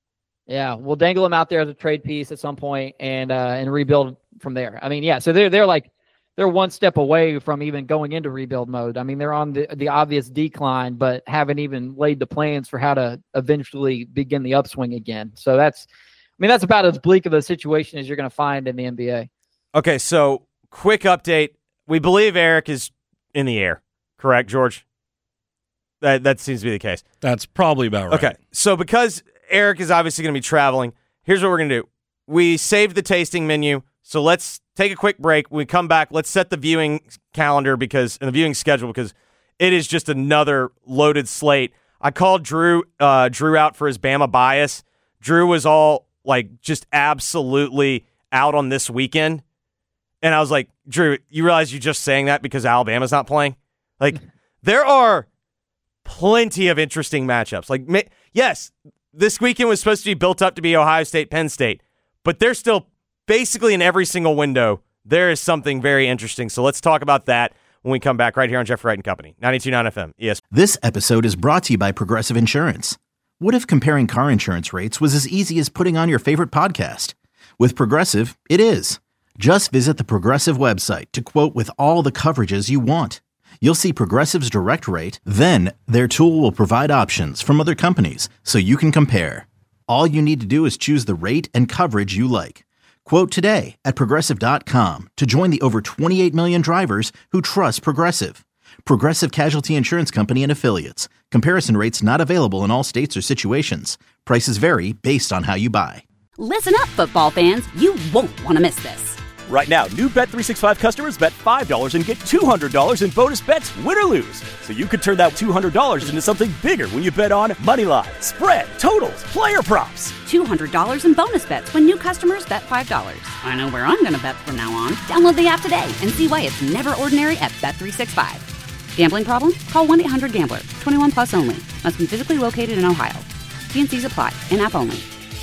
Yeah, we'll dangle him out there as a trade piece at some point and uh, and rebuild from there. I mean, yeah, so they're they're like they're one step away from even going into rebuild mode. I mean, they're on the the obvious decline, but haven't even laid the plans for how to eventually begin the upswing again. So that's, I mean, that's about as bleak of a situation as you're going to find in the N B A. Okay, so quick update. We believe Eric is in the air, correct, George? That that seems to be the case. That's probably about right. Okay, so because Eric is obviously going to be traveling, here's what we're going to do. We saved the tasting menu, so let's take a quick break. When we come back, let's set the viewing calendar because and the viewing schedule because it is just another loaded slate. I called Drew uh, Drew out for his Bama bias. Drew was all like just absolutely out on this weekend. And I was like, Drew, you realize you're just saying that because Alabama's not playing? Like, there are plenty of interesting matchups. Like, ma- yes, this weekend was supposed to be built up to be Ohio State, Penn State, but there's still basically in every single window, there is something very interesting. So let's talk about that when we come back right here on Jeffrey Wright and Company, ninety-two point nine F M. Yes. This episode is brought to you by Progressive Insurance. What if comparing car insurance rates was as easy as putting on your favorite podcast? With Progressive, it is. Just visit the Progressive website to quote with all the coverages you want. You'll see Progressive's direct rate, then their tool will provide options from other companies so you can compare. All you need to do is choose the rate and coverage you like. Quote today at Progressive dot com to join the over twenty-eight million drivers who trust Progressive. Progressive Casualty Insurance Company and Affiliates. Comparison rates not available in all states or situations. Prices vary based on how you buy. Listen up, football fans. You won't want to miss this. Right now, new Bet three sixty-five customers bet five dollars and get two hundred dollars in bonus bets, win or lose. So you could turn that two hundred dollars into something bigger when you bet on money line, spread, totals, player props. two hundred dollars in bonus bets when new customers bet five dollars. I know where I'm going to bet from now on. Download the app today and see why it's never ordinary at Bet three sixty-five. Gambling problem? Call one eight hundred gambler. twenty-one plus only. Must be physically located in Ohio. T and C's apply. In-app only.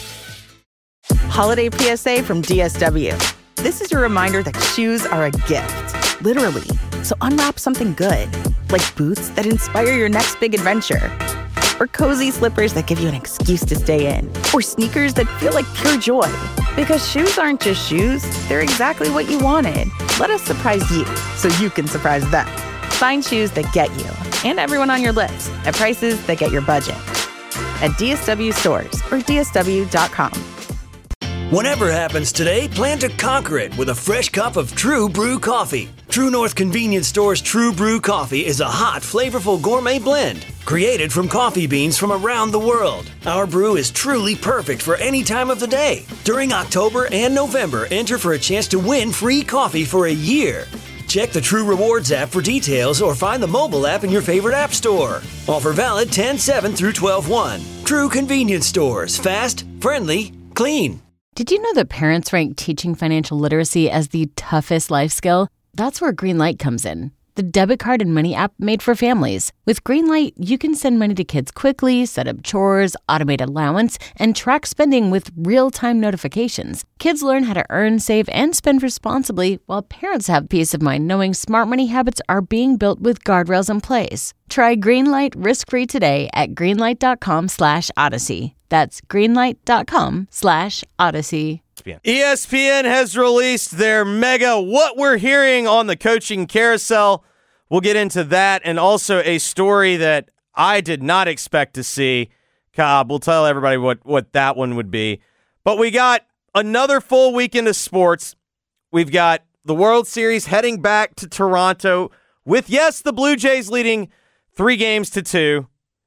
Holiday P S A from D S W. This is your reminder that shoes are a gift, literally. So unwrap something good, like boots that inspire your next big adventure, or cozy slippers that give you an excuse to stay in, or sneakers that feel like pure joy. Because shoes aren't just shoes, they're exactly what you wanted. Let us surprise you so you can surprise them. Find shoes that get you and everyone on your list at prices that get your budget. At D S W stores or D S W dot com. Whatever happens today, plan to conquer it with a fresh cup of True Brew coffee. True North Convenience Store's True Brew coffee is a hot, flavorful gourmet blend created from coffee beans from around the world. Our brew is truly perfect for any time of the day. During October and November, enter for a chance to win free coffee for a year. Check the True Rewards app for details or find the mobile app in your favorite app store. Offer valid ten seven through twelve one. True Convenience Stores. Fast, friendly, clean. Did you know that parents rank teaching financial literacy as the toughest life skill? That's where Greenlight comes in, the debit card and money app made for families. With Greenlight, you can send money to kids quickly, set up chores, automate allowance, and track spending with real-time notifications. Kids learn how to earn, save, and spend responsibly, while parents have peace of mind knowing smart money habits are being built with guardrails in place. Try Greenlight risk-free today at greenlight.com slash odyssey. That's greenlight.com slash odyssey. E S P N has released their mega What We're Hearing on the Coaching Carousel. We'll get into that and also a story that I did not expect to see. Cobb, we'll tell everybody what, what that one would be. But we got another full weekend of sports. We've got the World Series heading back to Toronto with, yes, the Blue Jays leading three games to two.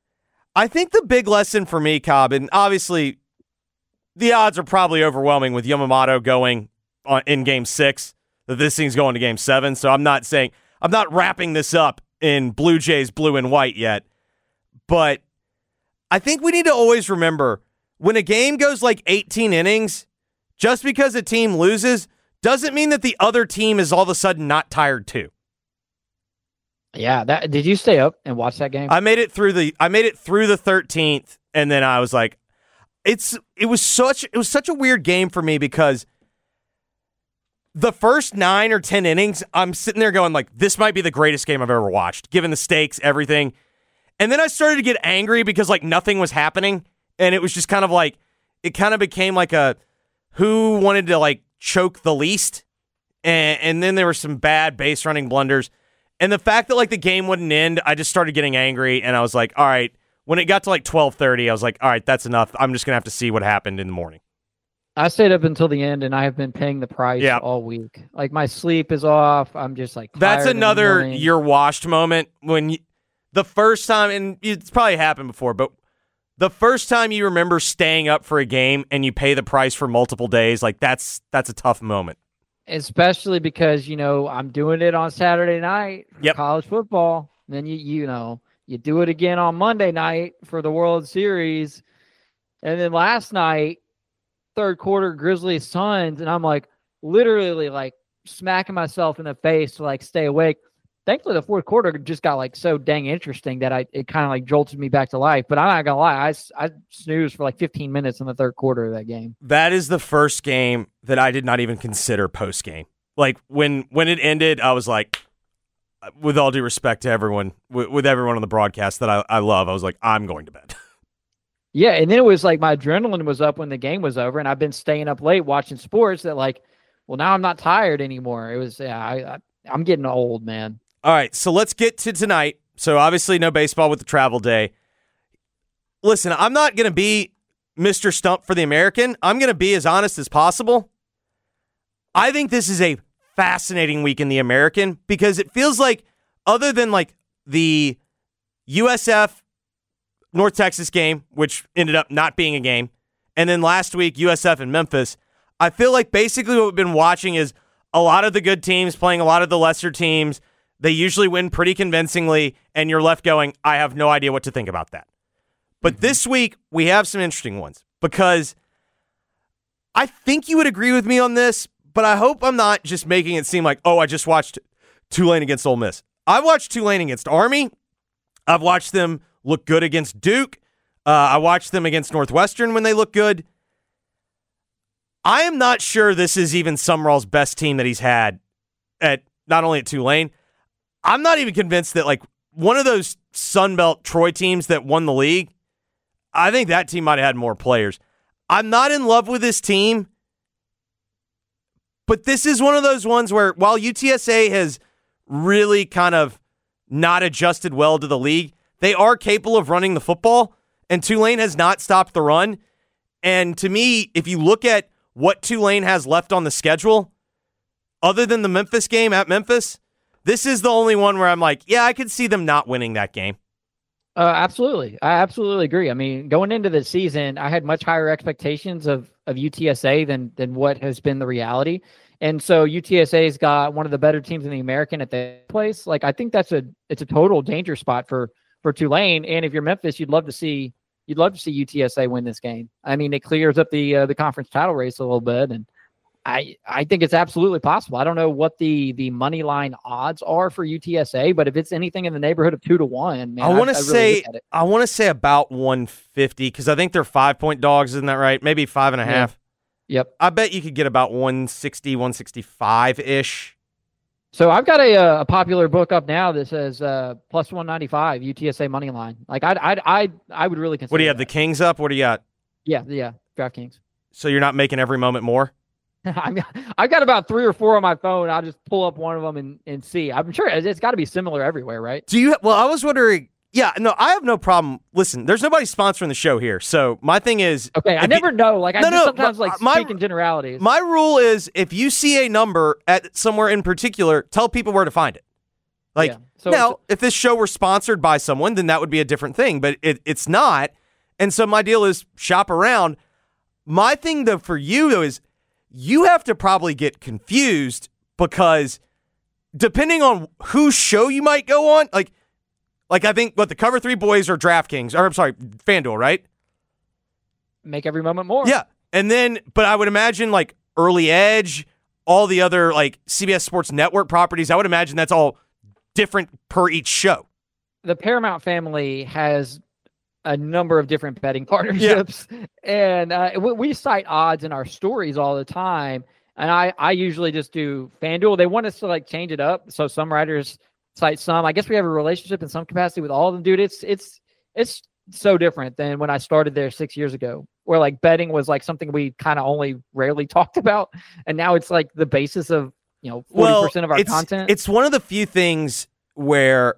I think the big lesson for me, Cobb, and obviously the odds are probably overwhelming with Yamamoto going on in game six, that this thing's going to game seven. So I'm not saying, I'm not wrapping this up in Blue Jays blue and white yet. But I think we need to always remember when a game goes like eighteen innings, just because a team loses doesn't mean that the other team is all of a sudden not tired too. Yeah, that did you stay up and watch that game? I made it through the I made it through the thirteenth, and then I was like, it's it was such it was such a weird game for me because the first nine or ten innings, I'm sitting there going like, this might be the greatest game I've ever watched, given the stakes, everything. And then I started to get angry because like nothing was happening, and it was just kind of like it kind of became like a who wanted to like choke the least, and, and then there were some bad base running blunders, and the fact that like the game wouldn't end, I just started getting angry, and I was like, all right. When it got to like twelve thirty, I was like, all right, that's enough. I'm just gonna have to see what happened in the morning. I stayed up until the end, and I have been paying the price yeah. all week. Like my sleep is off. I'm just like that's another you're washed moment when you, the first time, and it's probably happened before, but the first time you remember staying up for a game and you pay the price for multiple days, like that's that's a tough moment. Especially because you know I'm doing it on Saturday night for yep. college football. And then you you know. You do it again on Monday night for the World Series. And then last night, third quarter, Grizzlies Suns, and I'm like literally like smacking myself in the face to like stay awake. Thankfully, the fourth quarter just got like so dang interesting that I it kind of like jolted me back to life. But I'm not going to lie, I, I snoozed for like fifteen minutes in the third quarter of that game. That is the first game that I did not even consider post-game. Like when when it ended, I was like, with all due respect to everyone, with, with everyone on the broadcast that I, I love, I was like, I'm going to bed. Yeah, and then it was like my adrenaline was up when the game was over, and I've been staying up late watching sports that like, well, now I'm not tired anymore. It was, yeah, I, I, I'm getting old, man. All right, so let's get to tonight. So obviously no baseball with the travel day. Listen, I'm not going to be Mister Stump for the American. I'm going to be as honest as possible. I think this is a fascinating week in the American because it feels like other than like the U S F North Texas game, which ended up not being a game, and then last week U S F and Memphis, I feel like basically what we've been watching is a lot of the good teams playing a lot of the lesser teams. They usually win pretty convincingly, and you're left going, I have no idea what to think about that. But this week, we have some interesting ones because I think you would agree with me on this, but I hope I'm not just making it seem like, oh, I just watched Tulane against Ole Miss. I watched Tulane against Army. I've watched them look good against Duke. Uh, I watched them against Northwestern when they look good. I am not sure this is even Summerall's best team that he's had at not only at Tulane. I'm not even convinced that like one of those Sunbelt Troy teams that won the league, I think that team might have had more players. I'm not in love with this team. But this is one of those ones where while U T S A has really kind of not adjusted well to the league, they are capable of running the football, and Tulane has not stopped the run. And to me, if you look at what Tulane has left on the schedule, other than the Memphis game at Memphis, this is the only one where I'm like, yeah, I could see them not winning that game. Uh, absolutely. I absolutely agree. I mean, going into the season, I had much higher expectations of, of U T S A than than what has been the reality. And so U T S A's got one of the better teams in the American at that place. Like, I think that's a it's a total danger spot for for Tulane. And if you're Memphis, you'd love to see you'd love to see U T S A win this game. I mean, it clears up the uh, the conference title race a little bit, and I I think it's absolutely possible. I don't know what the the money line odds are for U T S A, but if it's anything in the neighborhood of two to one, man, I want to really say I want to say about one fifty because I think they're five point dogs, isn't that right? Maybe five and a half. Yeah. Yep. I bet you could get about one sixty, one sixty-five ish. So I've got a a popular book up now that says uh, plus one ninety-five U T S A money line. Like I I I I would really consider. What do you have? that. The Kings up? What do you got? Yeah, yeah, DraftKings. So you're not making every moment more? I I've got about three or four on my phone. I'll just pull up one of them and, and see. I'm sure it's got to be similar everywhere, right? Do you? Well, I was wondering. Yeah, no, I have no problem. Listen, there's nobody sponsoring the show here, so my thing is. Okay, I never you, know. Like I no, just no, sometimes like my, speak in generalities. My rule is if you see a number at somewhere in particular, tell people where to find it. Like yeah. so, now, so, if this show were sponsored by someone, then that would be a different thing. But it, it's not, and so my deal is shop around. My thing though for you though is. You have to probably get confused because depending on whose show you might go on, like, like I think what the Cover Three boys are DraftKings, or I'm sorry, FanDuel, right? Make every moment more. Yeah, and then, but I would imagine like Early Edge, all the other like C B S Sports Network properties. I would imagine that's all different per each show. The Paramount family has a number of different betting partnerships. Yeah. And uh, we, we cite odds in our stories all the time. And I, I usually just do FanDuel. They want us to like change it up. So some writers cite some. I guess we have a relationship in some capacity with all of them. Dude, it's it's it's so different than when I started there six years ago. where like betting was like something we kind of only rarely talked about, and now it's like the basis of, you know, forty percent well, of our it's, content. It's one of the few things where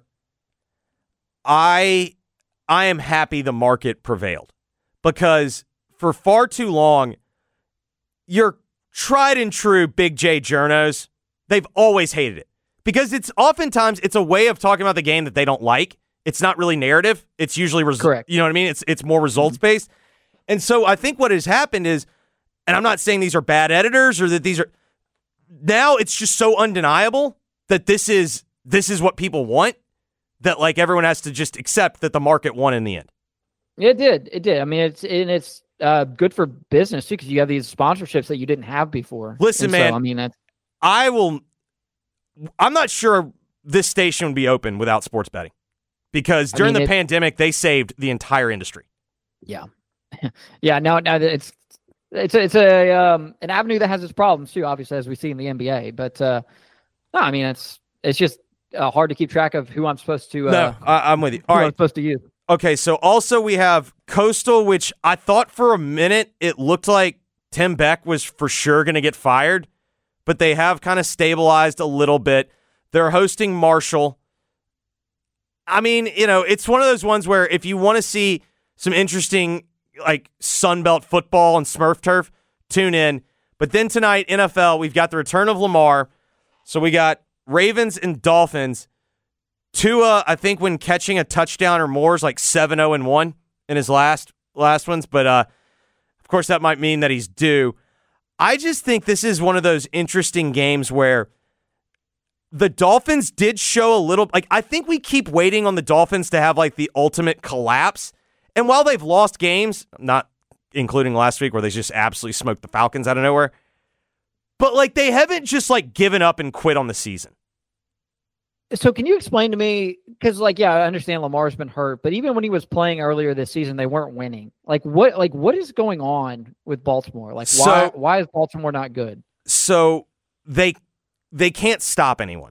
I I am happy the market prevailed, because for far too long, your tried and true Big J journos, they've always hated it, because it's oftentimes it's a way of talking about the game that they don't like. It's not really narrative. It's usually res- correct. You know what I mean? It's it's more results based. And so I think what has happened is, and I'm not saying these are bad editors or that these are, now it's just so undeniable that this is this is what people want, that like everyone has to just accept that the market won in the end. It did. It did. I mean, it's and it's uh, good for business too, because you have these sponsorships that you didn't have before. Listen, and man. So, I mean, that's, I will. I'm not sure this station would be open without sports betting, because during I mean, the it, pandemic they saved the entire industry. Yeah, yeah. Now, now that it's it's a, it's a um, an avenue that has its problems too, obviously, as we see in the N B A. But uh, no, I mean, it's it's just uh, hard to keep track of who I'm supposed to. Uh, no, I, I'm with you. All who right, I'm supposed to use. Okay, so also we have Coastal, which I thought for a minute it looked like Tim Beck was for sure going to get fired, but they have kind of stabilized a little bit. They're hosting Marshall. I mean, you know, it's one of those ones where if you want to see some interesting, like, Sunbelt football and Smurf turf, tune in. But then tonight, N F L, we've got the return of Lamar. So we got Ravens and Dolphins. Tua, I think when catching a touchdown or more, is like seven oh and one in his last last ones. But, uh, of course, that might mean that he's due. I just think this is one of those interesting games where the Dolphins did show a little, like, I think we keep waiting on the Dolphins to have, like, the ultimate collapse. And while they've lost games, not including last week where they just absolutely smoked the Falcons out of nowhere, but, like, they haven't just, like, given up and quit on the season. So can you explain to me, because, like, yeah, I understand Lamar's been hurt, but even when he was playing earlier this season, they weren't winning. Like, what Like, what is going on with Baltimore? Like, So- why why is Baltimore not good? So they they can't stop anyone.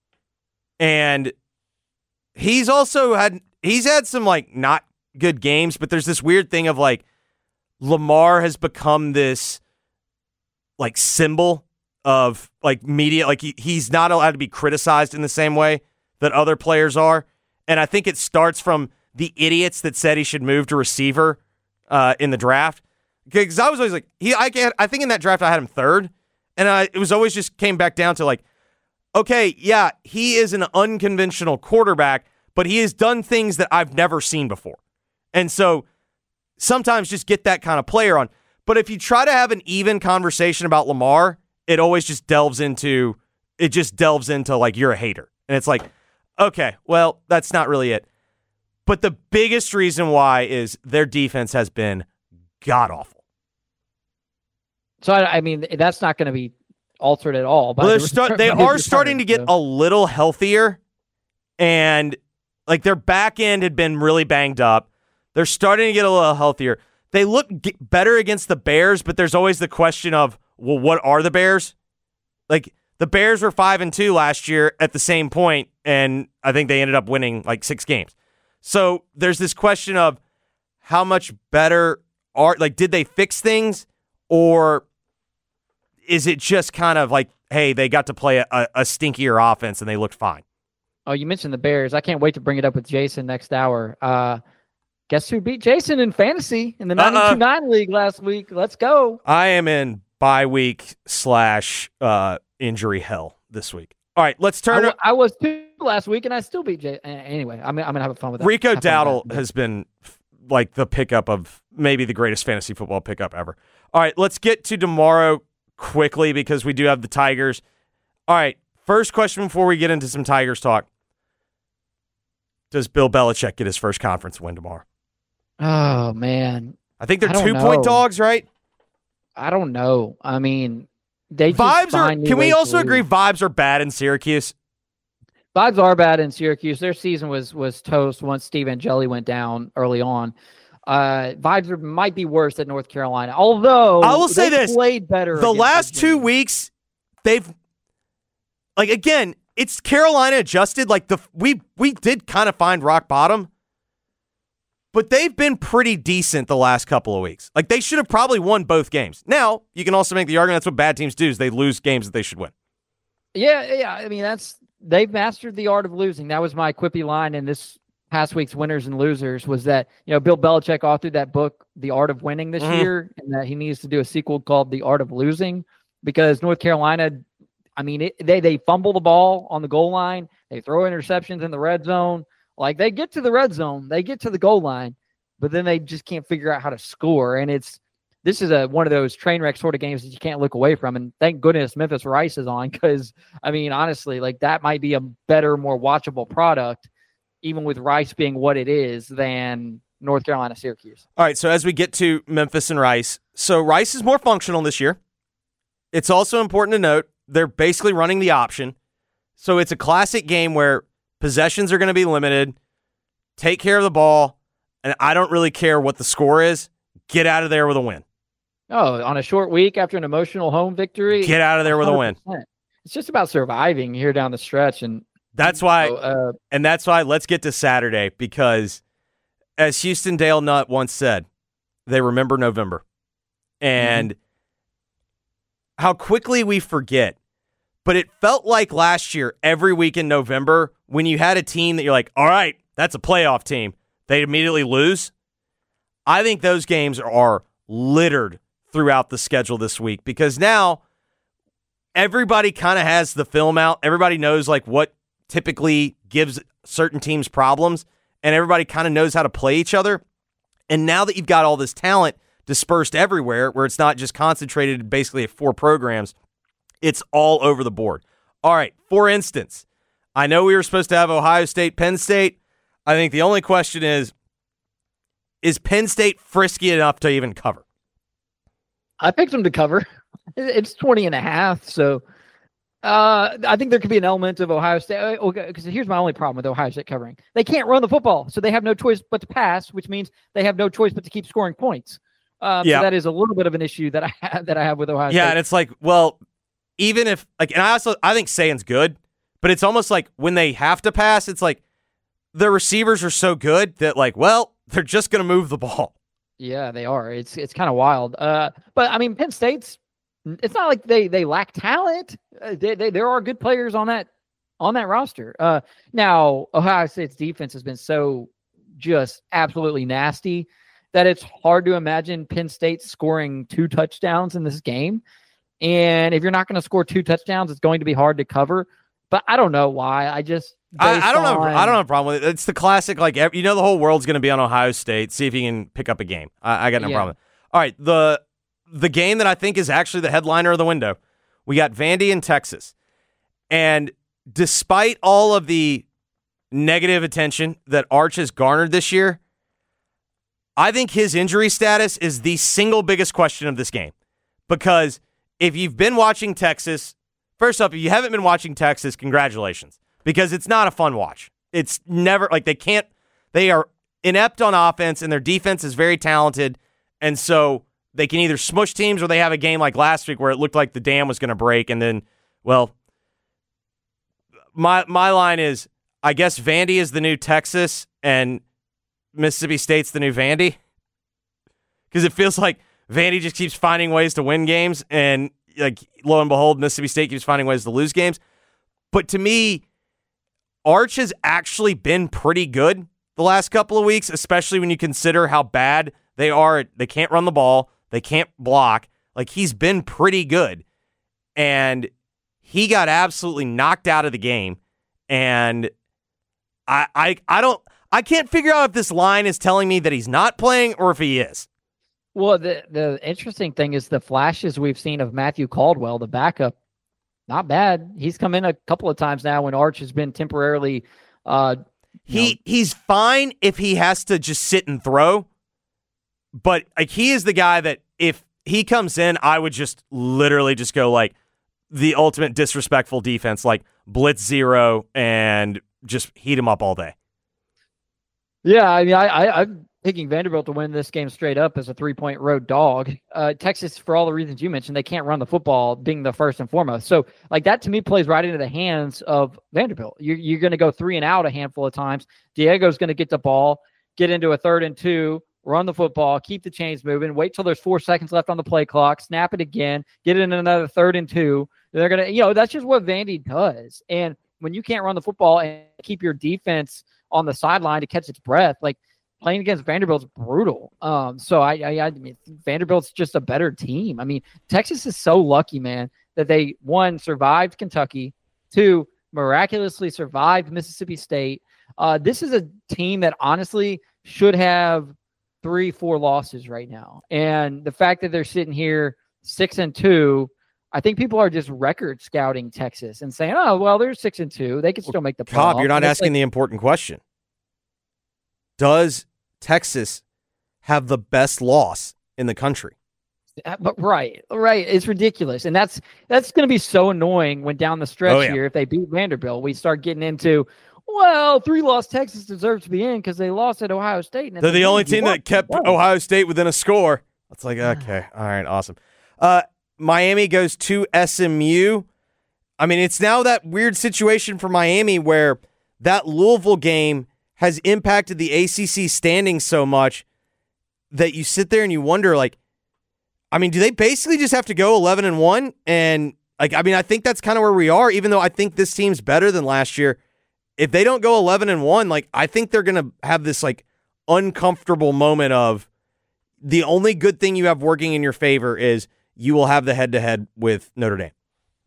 And he's also had he's had some like not good games, but there's this weird thing of like Lamar has become this like symbol of like media, like he, he's not allowed to be criticized in the same way that other players are. And I think it starts from the idiots that said he should move to receiver uh, in the draft. Because I was always like, he, I can't, I think in that draft I had him third. And I, it was always just came back down to like, okay, yeah, he is an unconventional quarterback, but he has done things that I've never seen before. And so sometimes just get that kind of player on. But if you try to have an even conversation about Lamar, it always just delves into, it just delves into like, you're a hater. And it's like, okay, well, that's not really it. But the biggest reason why is their defense has been god-awful. So, I, I mean, that's not going to be altered at all. Well, the start, they are starting to get so. a little healthier, and like their back end had been really banged up. They're starting to get a little healthier. They look g- better against the Bears, but there's always the question of, well, what are the Bears? Like, the Bears were five and two last year at the same point, and I think they ended up winning like six games. So there's this question of how much better are, like, did they fix things, or is it just kind of like, hey, they got to play a, a stinkier offense and they looked fine? Oh, you mentioned the Bears. I can't wait to bring it up with Jason next hour. Uh, guess who beat Jason in fantasy in the ninety-two nine league last week? Let's go. I am in bye week slash uh, injury hell this week. All right, let's turn. I, w- I was two last week, and I still beat Jason. Anyway, I'm, I'm going to have fun with that. Rico have Dowdle has been like the pickup of maybe the greatest fantasy football pickup ever. All right, let's get to tomorrow quickly because we do have the Tigers. All right, first question before we get into some Tigers talk. Does Bill Belichick get his first conference win tomorrow? Oh, man. I think they're I two-point know. dogs, right? I don't know. I mean, they vibes just are. find new Can we ways also to agree lose. vibes are bad in Syracuse? Vibes are bad in Syracuse. Their season was was toast once Steve Angeli went down early on. Uh, vibes are, might be worse at North Carolina. Although I will say they this: played better. The against last Virginia. two weeks, they've like again. It's Carolina adjusted. Like the we we did kind of find rock bottom, but they've been pretty decent the last couple of weeks. Like, they should have probably won both games. Now, you can also make the argument that's what bad teams do, is they lose games that they should win. Yeah, yeah. I mean, that's they've mastered the art of losing. That was my quippy line in this past week's Winners and Losers, was that, you know, Bill Belichick authored that book, The Art of Winning, this mm-hmm. year, and that he needs to do a sequel called The Art of Losing, because North Carolina, I mean, it, they they fumble the ball on the goal line, they throw interceptions in the red zone. Like, they get to the red zone, they get to the goal line, but then they just can't figure out how to score. And it's this is a one of those train wreck sort of games that you can't look away from. And thank goodness Memphis Rice is on, because, I mean, honestly, like, that might be a better, more watchable product, even with Rice being what it is, than North Carolina Syracuse. All right, so as we get to Memphis and Rice, so Rice is more functional this year. It's also important to note they're basically running the option. So it's a classic game where possessions are going to be limited. Take care of the ball, and I don't really care what the score is. Get out of there with a win. Oh, on a short week after an emotional home victory? Get out of there with a win. It's just about surviving here down the stretch. And that's why, so, uh, and that's why let's get to Saturday, because as Houston Dale Nutt once said, they remember November. And mm-hmm. how quickly we forget. But it felt like last year, every week in November, when you had a team that you're like, all right, that's a playoff team, they immediately lose. I think those games are littered throughout the schedule this week, because now everybody kind of has the film out. Everybody knows like what typically gives certain teams problems, and everybody kind of knows how to play each other. And now that you've got all this talent dispersed everywhere, where it's not just concentrated basically at four programs, it's all over the board. All right, for instance, I know we were supposed to have Ohio State, Penn State. I think the only question is, is Penn State frisky enough to even cover? I picked them to cover. It's twenty and a half, so uh, I think there could be an element of Ohio State. Because here's my only problem with Ohio State covering. They can't run the football, so they have no choice but to pass, which means they have no choice but to keep scoring points. Um, yeah. So that is a little bit of an issue that I have, that I have with Ohio State. Yeah, and it's like, well, even if, like, and I also, I think Saban's good, but it's almost like when they have to pass, it's like the receivers are so good that, like, well, they're just going to move the ball. Yeah, they are. It's it's kind of wild. Uh, but, I mean, Penn State's, it's not like they, they lack talent. Uh, they, they, there are good players on that on that roster. Uh, now, Ohio State's defense has been so just absolutely nasty that it's hard to imagine Penn State scoring two touchdowns in this game. And if you're not going to score two touchdowns, it's going to be hard to cover. But I don't know why. I just I, I don't on, know. I don't have a problem with it. It's the classic, like, you know, the whole world's going to be on Ohio State. See if you can pick up a game. I, I got no yeah. problem. All right, the the game that I think is actually the headliner of the window. We got Vandy in Texas, and despite all of the negative attention that Arch has garnered this year, I think his injury status is the single biggest question of this game, because if you've been watching Texas, first up, if you haven't been watching Texas, congratulations, because it's not a fun watch. It's never, like, they can't, they are inept on offense, and their defense is very talented, and so they can either smush teams or they have a game like last week where it looked like the dam was going to break, and then, well, my my line is, I guess Vandy is the new Texas, and Mississippi State's the new Vandy, because it feels like Vandy just keeps finding ways to win games, and like lo and behold, Mississippi State keeps finding ways to lose games. But to me, Arch has actually been pretty good the last couple of weeks, especially when you consider how bad they are. They can't run the ball. They can't block. Like, he's been pretty good. And he got absolutely knocked out of the game. And I I I don't I can't figure out if this line is telling me that he's not playing or if he is. Well, the the interesting thing is the flashes we've seen of Matthew Caldwell, the backup, not bad. He's come in a couple of times now when Arch has been temporarily. Uh, he know. he's fine if he has to just sit and throw, but like he is the guy that if he comes in, I would just literally just go like the ultimate disrespectful defense, like blitz zero and just heat him up all day. Yeah, I mean, I, I I'm picking Vanderbilt to win this game straight up as a three-point road dog. Uh, Texas, for all the reasons you mentioned, they can't run the football, being the first and foremost. So, like, that to me plays right into the hands of Vanderbilt. You're, you're going to go three and out a handful of times. Diego's going to get the ball. get into a third and two, run the football, keep the chains moving, wait till there's four seconds left on the play clock, snap it again, get it in another third and two. They're going to, you know, that's just what Vandy does. And when you can't run the football and keep your defense on the sideline to catch its breath, like playing against Vanderbilt's brutal. Um, so I, I, I mean, Vanderbilt's just a better team. I mean, Texas is so lucky, man, that they, one, survived Kentucky, two, miraculously survived Mississippi State. Uh, this is a team that honestly should have three, four losses right now. And the fact that they're sitting here six and two, I think people are just record scouting Texas and saying, oh, well, they're six and two. They can still make the playoffs. Cobb, you're not asking like, the important question. Does Texas have the best loss in the country? But right, right. It's ridiculous. And that's that's going to be so annoying when down the stretch oh, yeah. here, if they beat Vanderbilt, we start getting into, well, three-loss Texas deserves to be in because they lost at Ohio State. And They're the only team that kept Ohio State within a score. It's like, okay, all right, awesome. Uh, Miami goes to S M U. I mean, it's now that weird situation for Miami where that Louisville game has impacted the A C C standings so much that you sit there and you wonder, like, I mean, do they basically just have to go eleven and one? And, like, I mean, I think that's kind of where we are, even though I think this team's better than last year. If they don't go eleven and one, like, I think they're going to have this, like, uncomfortable moment of the only good thing you have working in your favor is you will have the head-to-head with Notre Dame.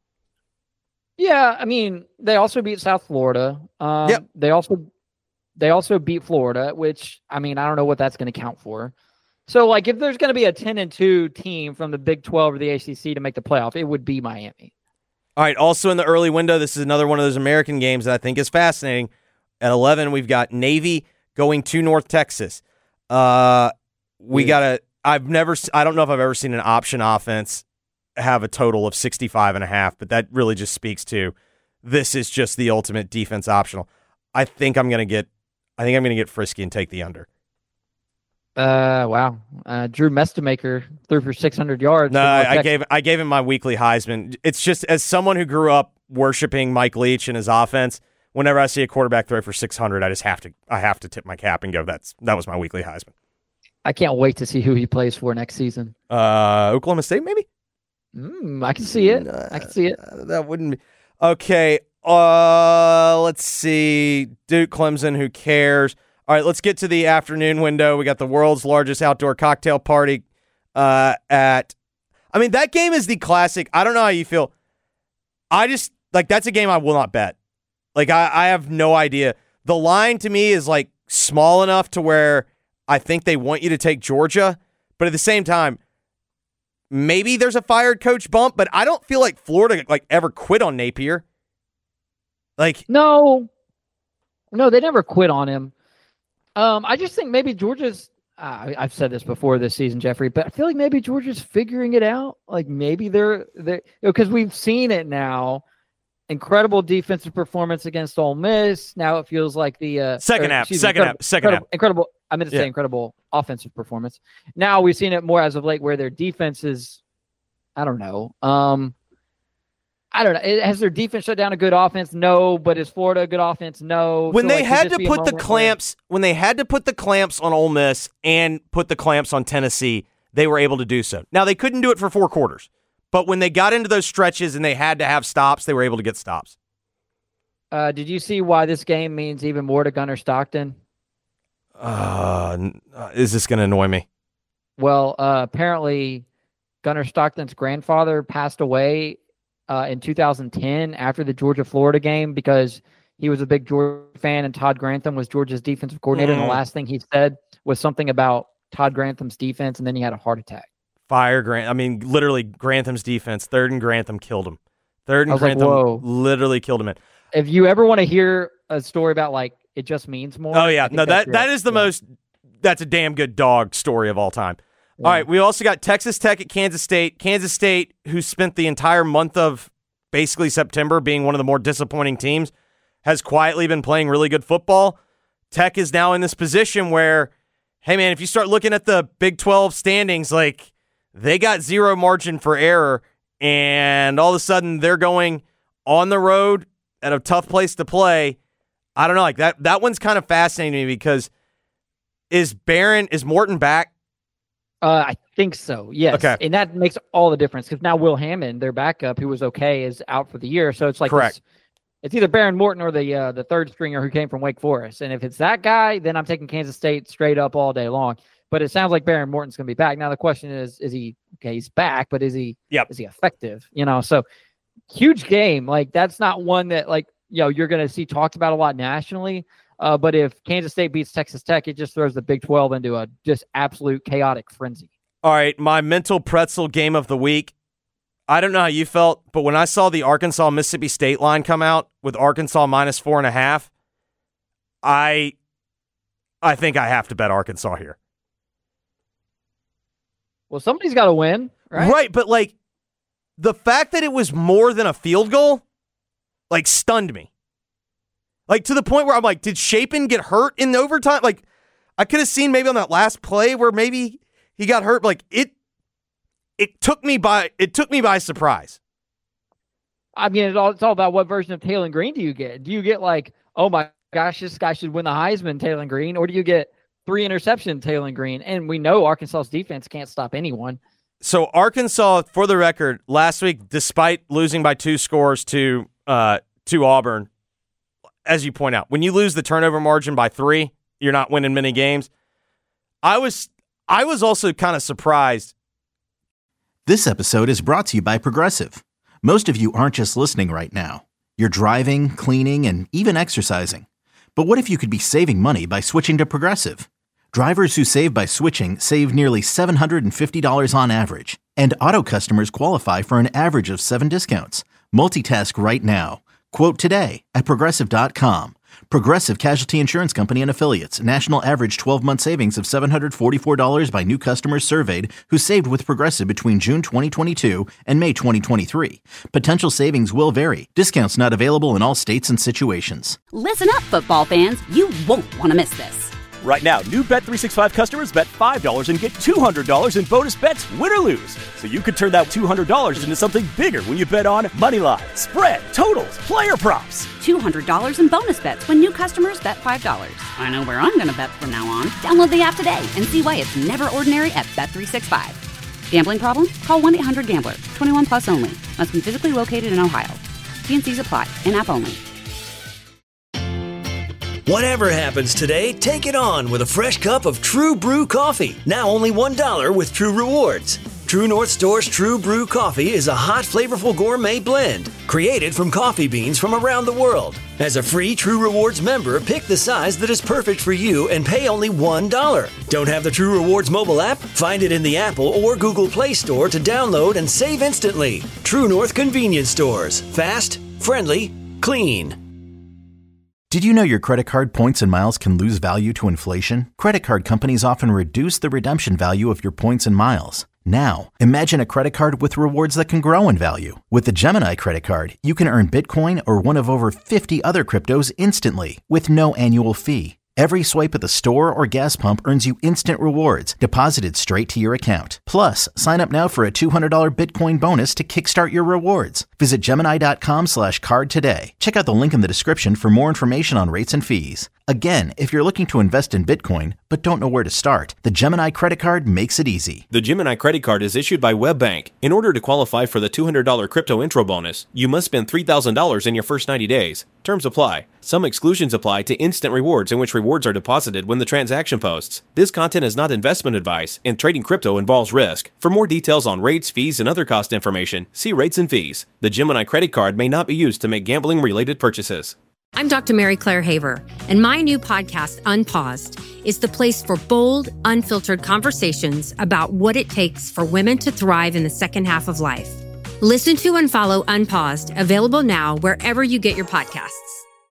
Yeah, I mean, they also beat South Florida. Um, yep. They also they also beat Florida, which, I mean, I don't know what that's going to count for. So, like, if there's going to be a ten and two team from the Big twelve or the A C C to make the playoff, it would be Miami. All right, also in the early window, this is another one of those American games that I think is fascinating. At eleven, we've got Navy going to North Texas. Uh, we got a I've never I don't know if I've ever seen an option offense have a total of sixty-five and a half, but that really just speaks to this is just the ultimate defense optional. I think I'm going to get I think I'm going to get frisky and take the under. Uh wow. Uh, Drew Mestamaker threw for six hundred yards. No, I, I gave I gave him my weekly Heisman. It's just as someone who grew up worshiping Mike Leach and his offense, whenever I see a quarterback throw for six hundred, I just have to I have to tip my cap and go that's that was my weekly Heisman. I can't wait to see who he plays for next season. Uh Oklahoma State maybe? Mm, I can see it. Uh, I can see it. That wouldn't be. Okay. Uh let's see. Duke Clemson, who cares? All right, let's get to the afternoon window. We got the world's largest outdoor cocktail party uh, at – I mean, that game is the classic. I don't know how you feel. I just – like, that's a game I will not bet. Like, I, I have no idea. The line to me is, like, small enough to where I think they want you to take Georgia. But at the same time, maybe there's a fired coach bump, but I don't feel like Florida, like, ever quit on Napier. Like – No. No, they never quit on him. Um, I just think maybe Georgia's uh, – I've said this before this season, Jeffrey, but I feel like maybe Georgia's figuring it out. Like maybe they're – they're, because you know, we've seen it now. Incredible defensive performance against Ole Miss. Now it feels like the uh, – Second half, second half, second half. Incredible – I meant to say yeah. incredible offensive performance. Now we've seen it more as of late where their defense is – I don't know. Um, I don't know. Has their defense shut down a good offense? No. But is Florida a good offense? No. When so, they like, had to put the clamps, where... when they had to put the clamps on Ole Miss and put the clamps on Tennessee, they were able to do so. Now they couldn't do it for four quarters, but when they got into those stretches and they had to have stops, they were able to get stops. Uh, did you see why this game means even more to Gunnar Stockton? Uh, is this going to annoy me? Well, uh, apparently Gunnar Stockton's grandfather passed away Uh, in two thousand ten after the Georgia-Florida game because he was a big Georgia fan and Todd Grantham was Georgia's defensive coordinator. Mm. And the last thing he said was something about Todd Grantham's defense, and then he had a heart attack. Fire Grant. I mean, literally Grantham's defense. Third and Grantham killed him. Third and Grantham like, literally killed him. In. If you ever want to hear a story about, like, it just means more. Oh, yeah. No, that that is the yeah. most – that's a damn good dog story of all time. Yeah. All right, we also got Texas Tech at Kansas State. Kansas State, who spent the entire month of basically September being one of the more disappointing teams, has quietly been playing really good football. Tech is now in this position where, hey, man, if you start looking at the Big twelve standings, like, they got zero margin for error, and all of a sudden they're going on the road at a tough place to play. I don't know, like, that, that one's kind of fascinating to me because Is Barron, is Morton back? Uh, I think so, yes. Okay. And that makes all the difference because now Will Hammond, their backup, who was okay, is out for the year. So it's like Correct. It's, it's either Barron Morton or the uh, the third stringer who came from Wake Forest. And if it's that guy, then I'm taking Kansas State straight up all day long. But it sounds like Barron Morton's going to be back. Now the question is, is he okay? He's back, but is he? Yep. Is he effective? You know, so huge game. Like that's not one that like you know you're going to see talked about a lot nationally. Uh, but if Kansas State beats Texas Tech, it just throws the Big twelve into a just absolute chaotic frenzy. All right, my mental pretzel game of the week. I don't know how you felt, but when I saw the Arkansas-Mississippi State line come out with Arkansas minus four and a half, I, I think I have to bet Arkansas here. Well, somebody's got to win, right? Right, but like the fact that it was more than a field goal, like stunned me. Like, to the point where I'm like, did Shapen get hurt in the overtime? Like, I could have seen maybe on that last play where maybe he got hurt. Like, it it took me by it took me by surprise. I mean, it's all, it's all about what version of Taylor Green do you get? Do you get like, oh my gosh, this guy should win the Heisman, Taylor Green? Or do you get three interception Taylor Green? And we know Arkansas's defense can't stop anyone. So, Arkansas, for the record, last week, despite losing by two scores to uh, to Auburn, as you point out, when you lose the turnover margin by three, you're not winning many games. I was I was also kind of surprised. This episode is brought to you by Progressive. Most of you aren't just listening right now. You're driving, cleaning, and even exercising. But what if you could be saving money by switching to Progressive? Drivers who save by switching save nearly seven hundred fifty dollars on average. And auto customers qualify for an average of seven discounts. Multitask right now. Quote today at Progressive dot com. Progressive Casualty Insurance Company and Affiliates. National average twelve-month savings of seven hundred forty-four dollars by new customers surveyed who saved with Progressive between June twenty twenty-two and May twenty twenty-three. Potential savings will vary. Discounts not available in all states and situations. Listen up, football fans. You won't want to miss this. Right now, new Bet three sixty-five customers bet five dollars and get two hundred dollars in bonus bets, win or lose. So you could turn that two hundred dollars into something bigger when you bet on money line, spread, totals, player props. two hundred dollars in bonus bets when new customers bet five dollars. I know where I'm going to bet from now on. Download the app today and see why it's never ordinary at Bet three sixty-five. Gambling problem? Call one eight hundred gambler. twenty-one plus only. Must be physically located in Ohio. T and C's apply. In-app only. Whatever happens today, take it on with a fresh cup of True Brew coffee. Now only one dollar with True Rewards. True North Store's True Brew coffee is a hot, flavorful gourmet blend created from coffee beans from around the world. As a free True Rewards member, pick the size that is perfect for you and pay only one dollar. Don't have the True Rewards mobile app? Find it in the Apple or Google Play Store to download and save instantly. True North Convenience Stores. Fast, friendly, clean. Did you know your credit card points and miles can lose value to inflation? Credit card companies often reduce the redemption value of your points and miles. Now, imagine a credit card with rewards that can grow in value. With the Gemini credit card, you can earn Bitcoin or one of over fifty other cryptos instantly with no annual fee. Every swipe at the store or gas pump earns you instant rewards deposited straight to your account. Plus, sign up now for a two hundred dollars Bitcoin bonus to kickstart your rewards. Visit Gemini.com slash card today. Check out the link in the description for more information on rates and fees. Again, if you're looking to invest in Bitcoin but don't know where to start, the Gemini credit card makes it easy. The Gemini credit card is issued by WebBank. In order to qualify for the two hundred dollars crypto intro bonus, you must spend three thousand dollars in your first ninety days. Terms apply. Some exclusions apply to instant rewards in which rewards are deposited when the transaction posts. This content is not investment advice, and trading crypto involves risk. For more details on rates, fees, and other cost information, see rates and fees. The Gemini credit card may not be used to make gambling-related purchases. I'm Doctor Mary Claire Haver, and my new podcast, Unpaused, is the place for bold, unfiltered conversations about what it takes for women to thrive in the second half of life. Listen to and follow Unpaused, available now wherever you get your podcasts.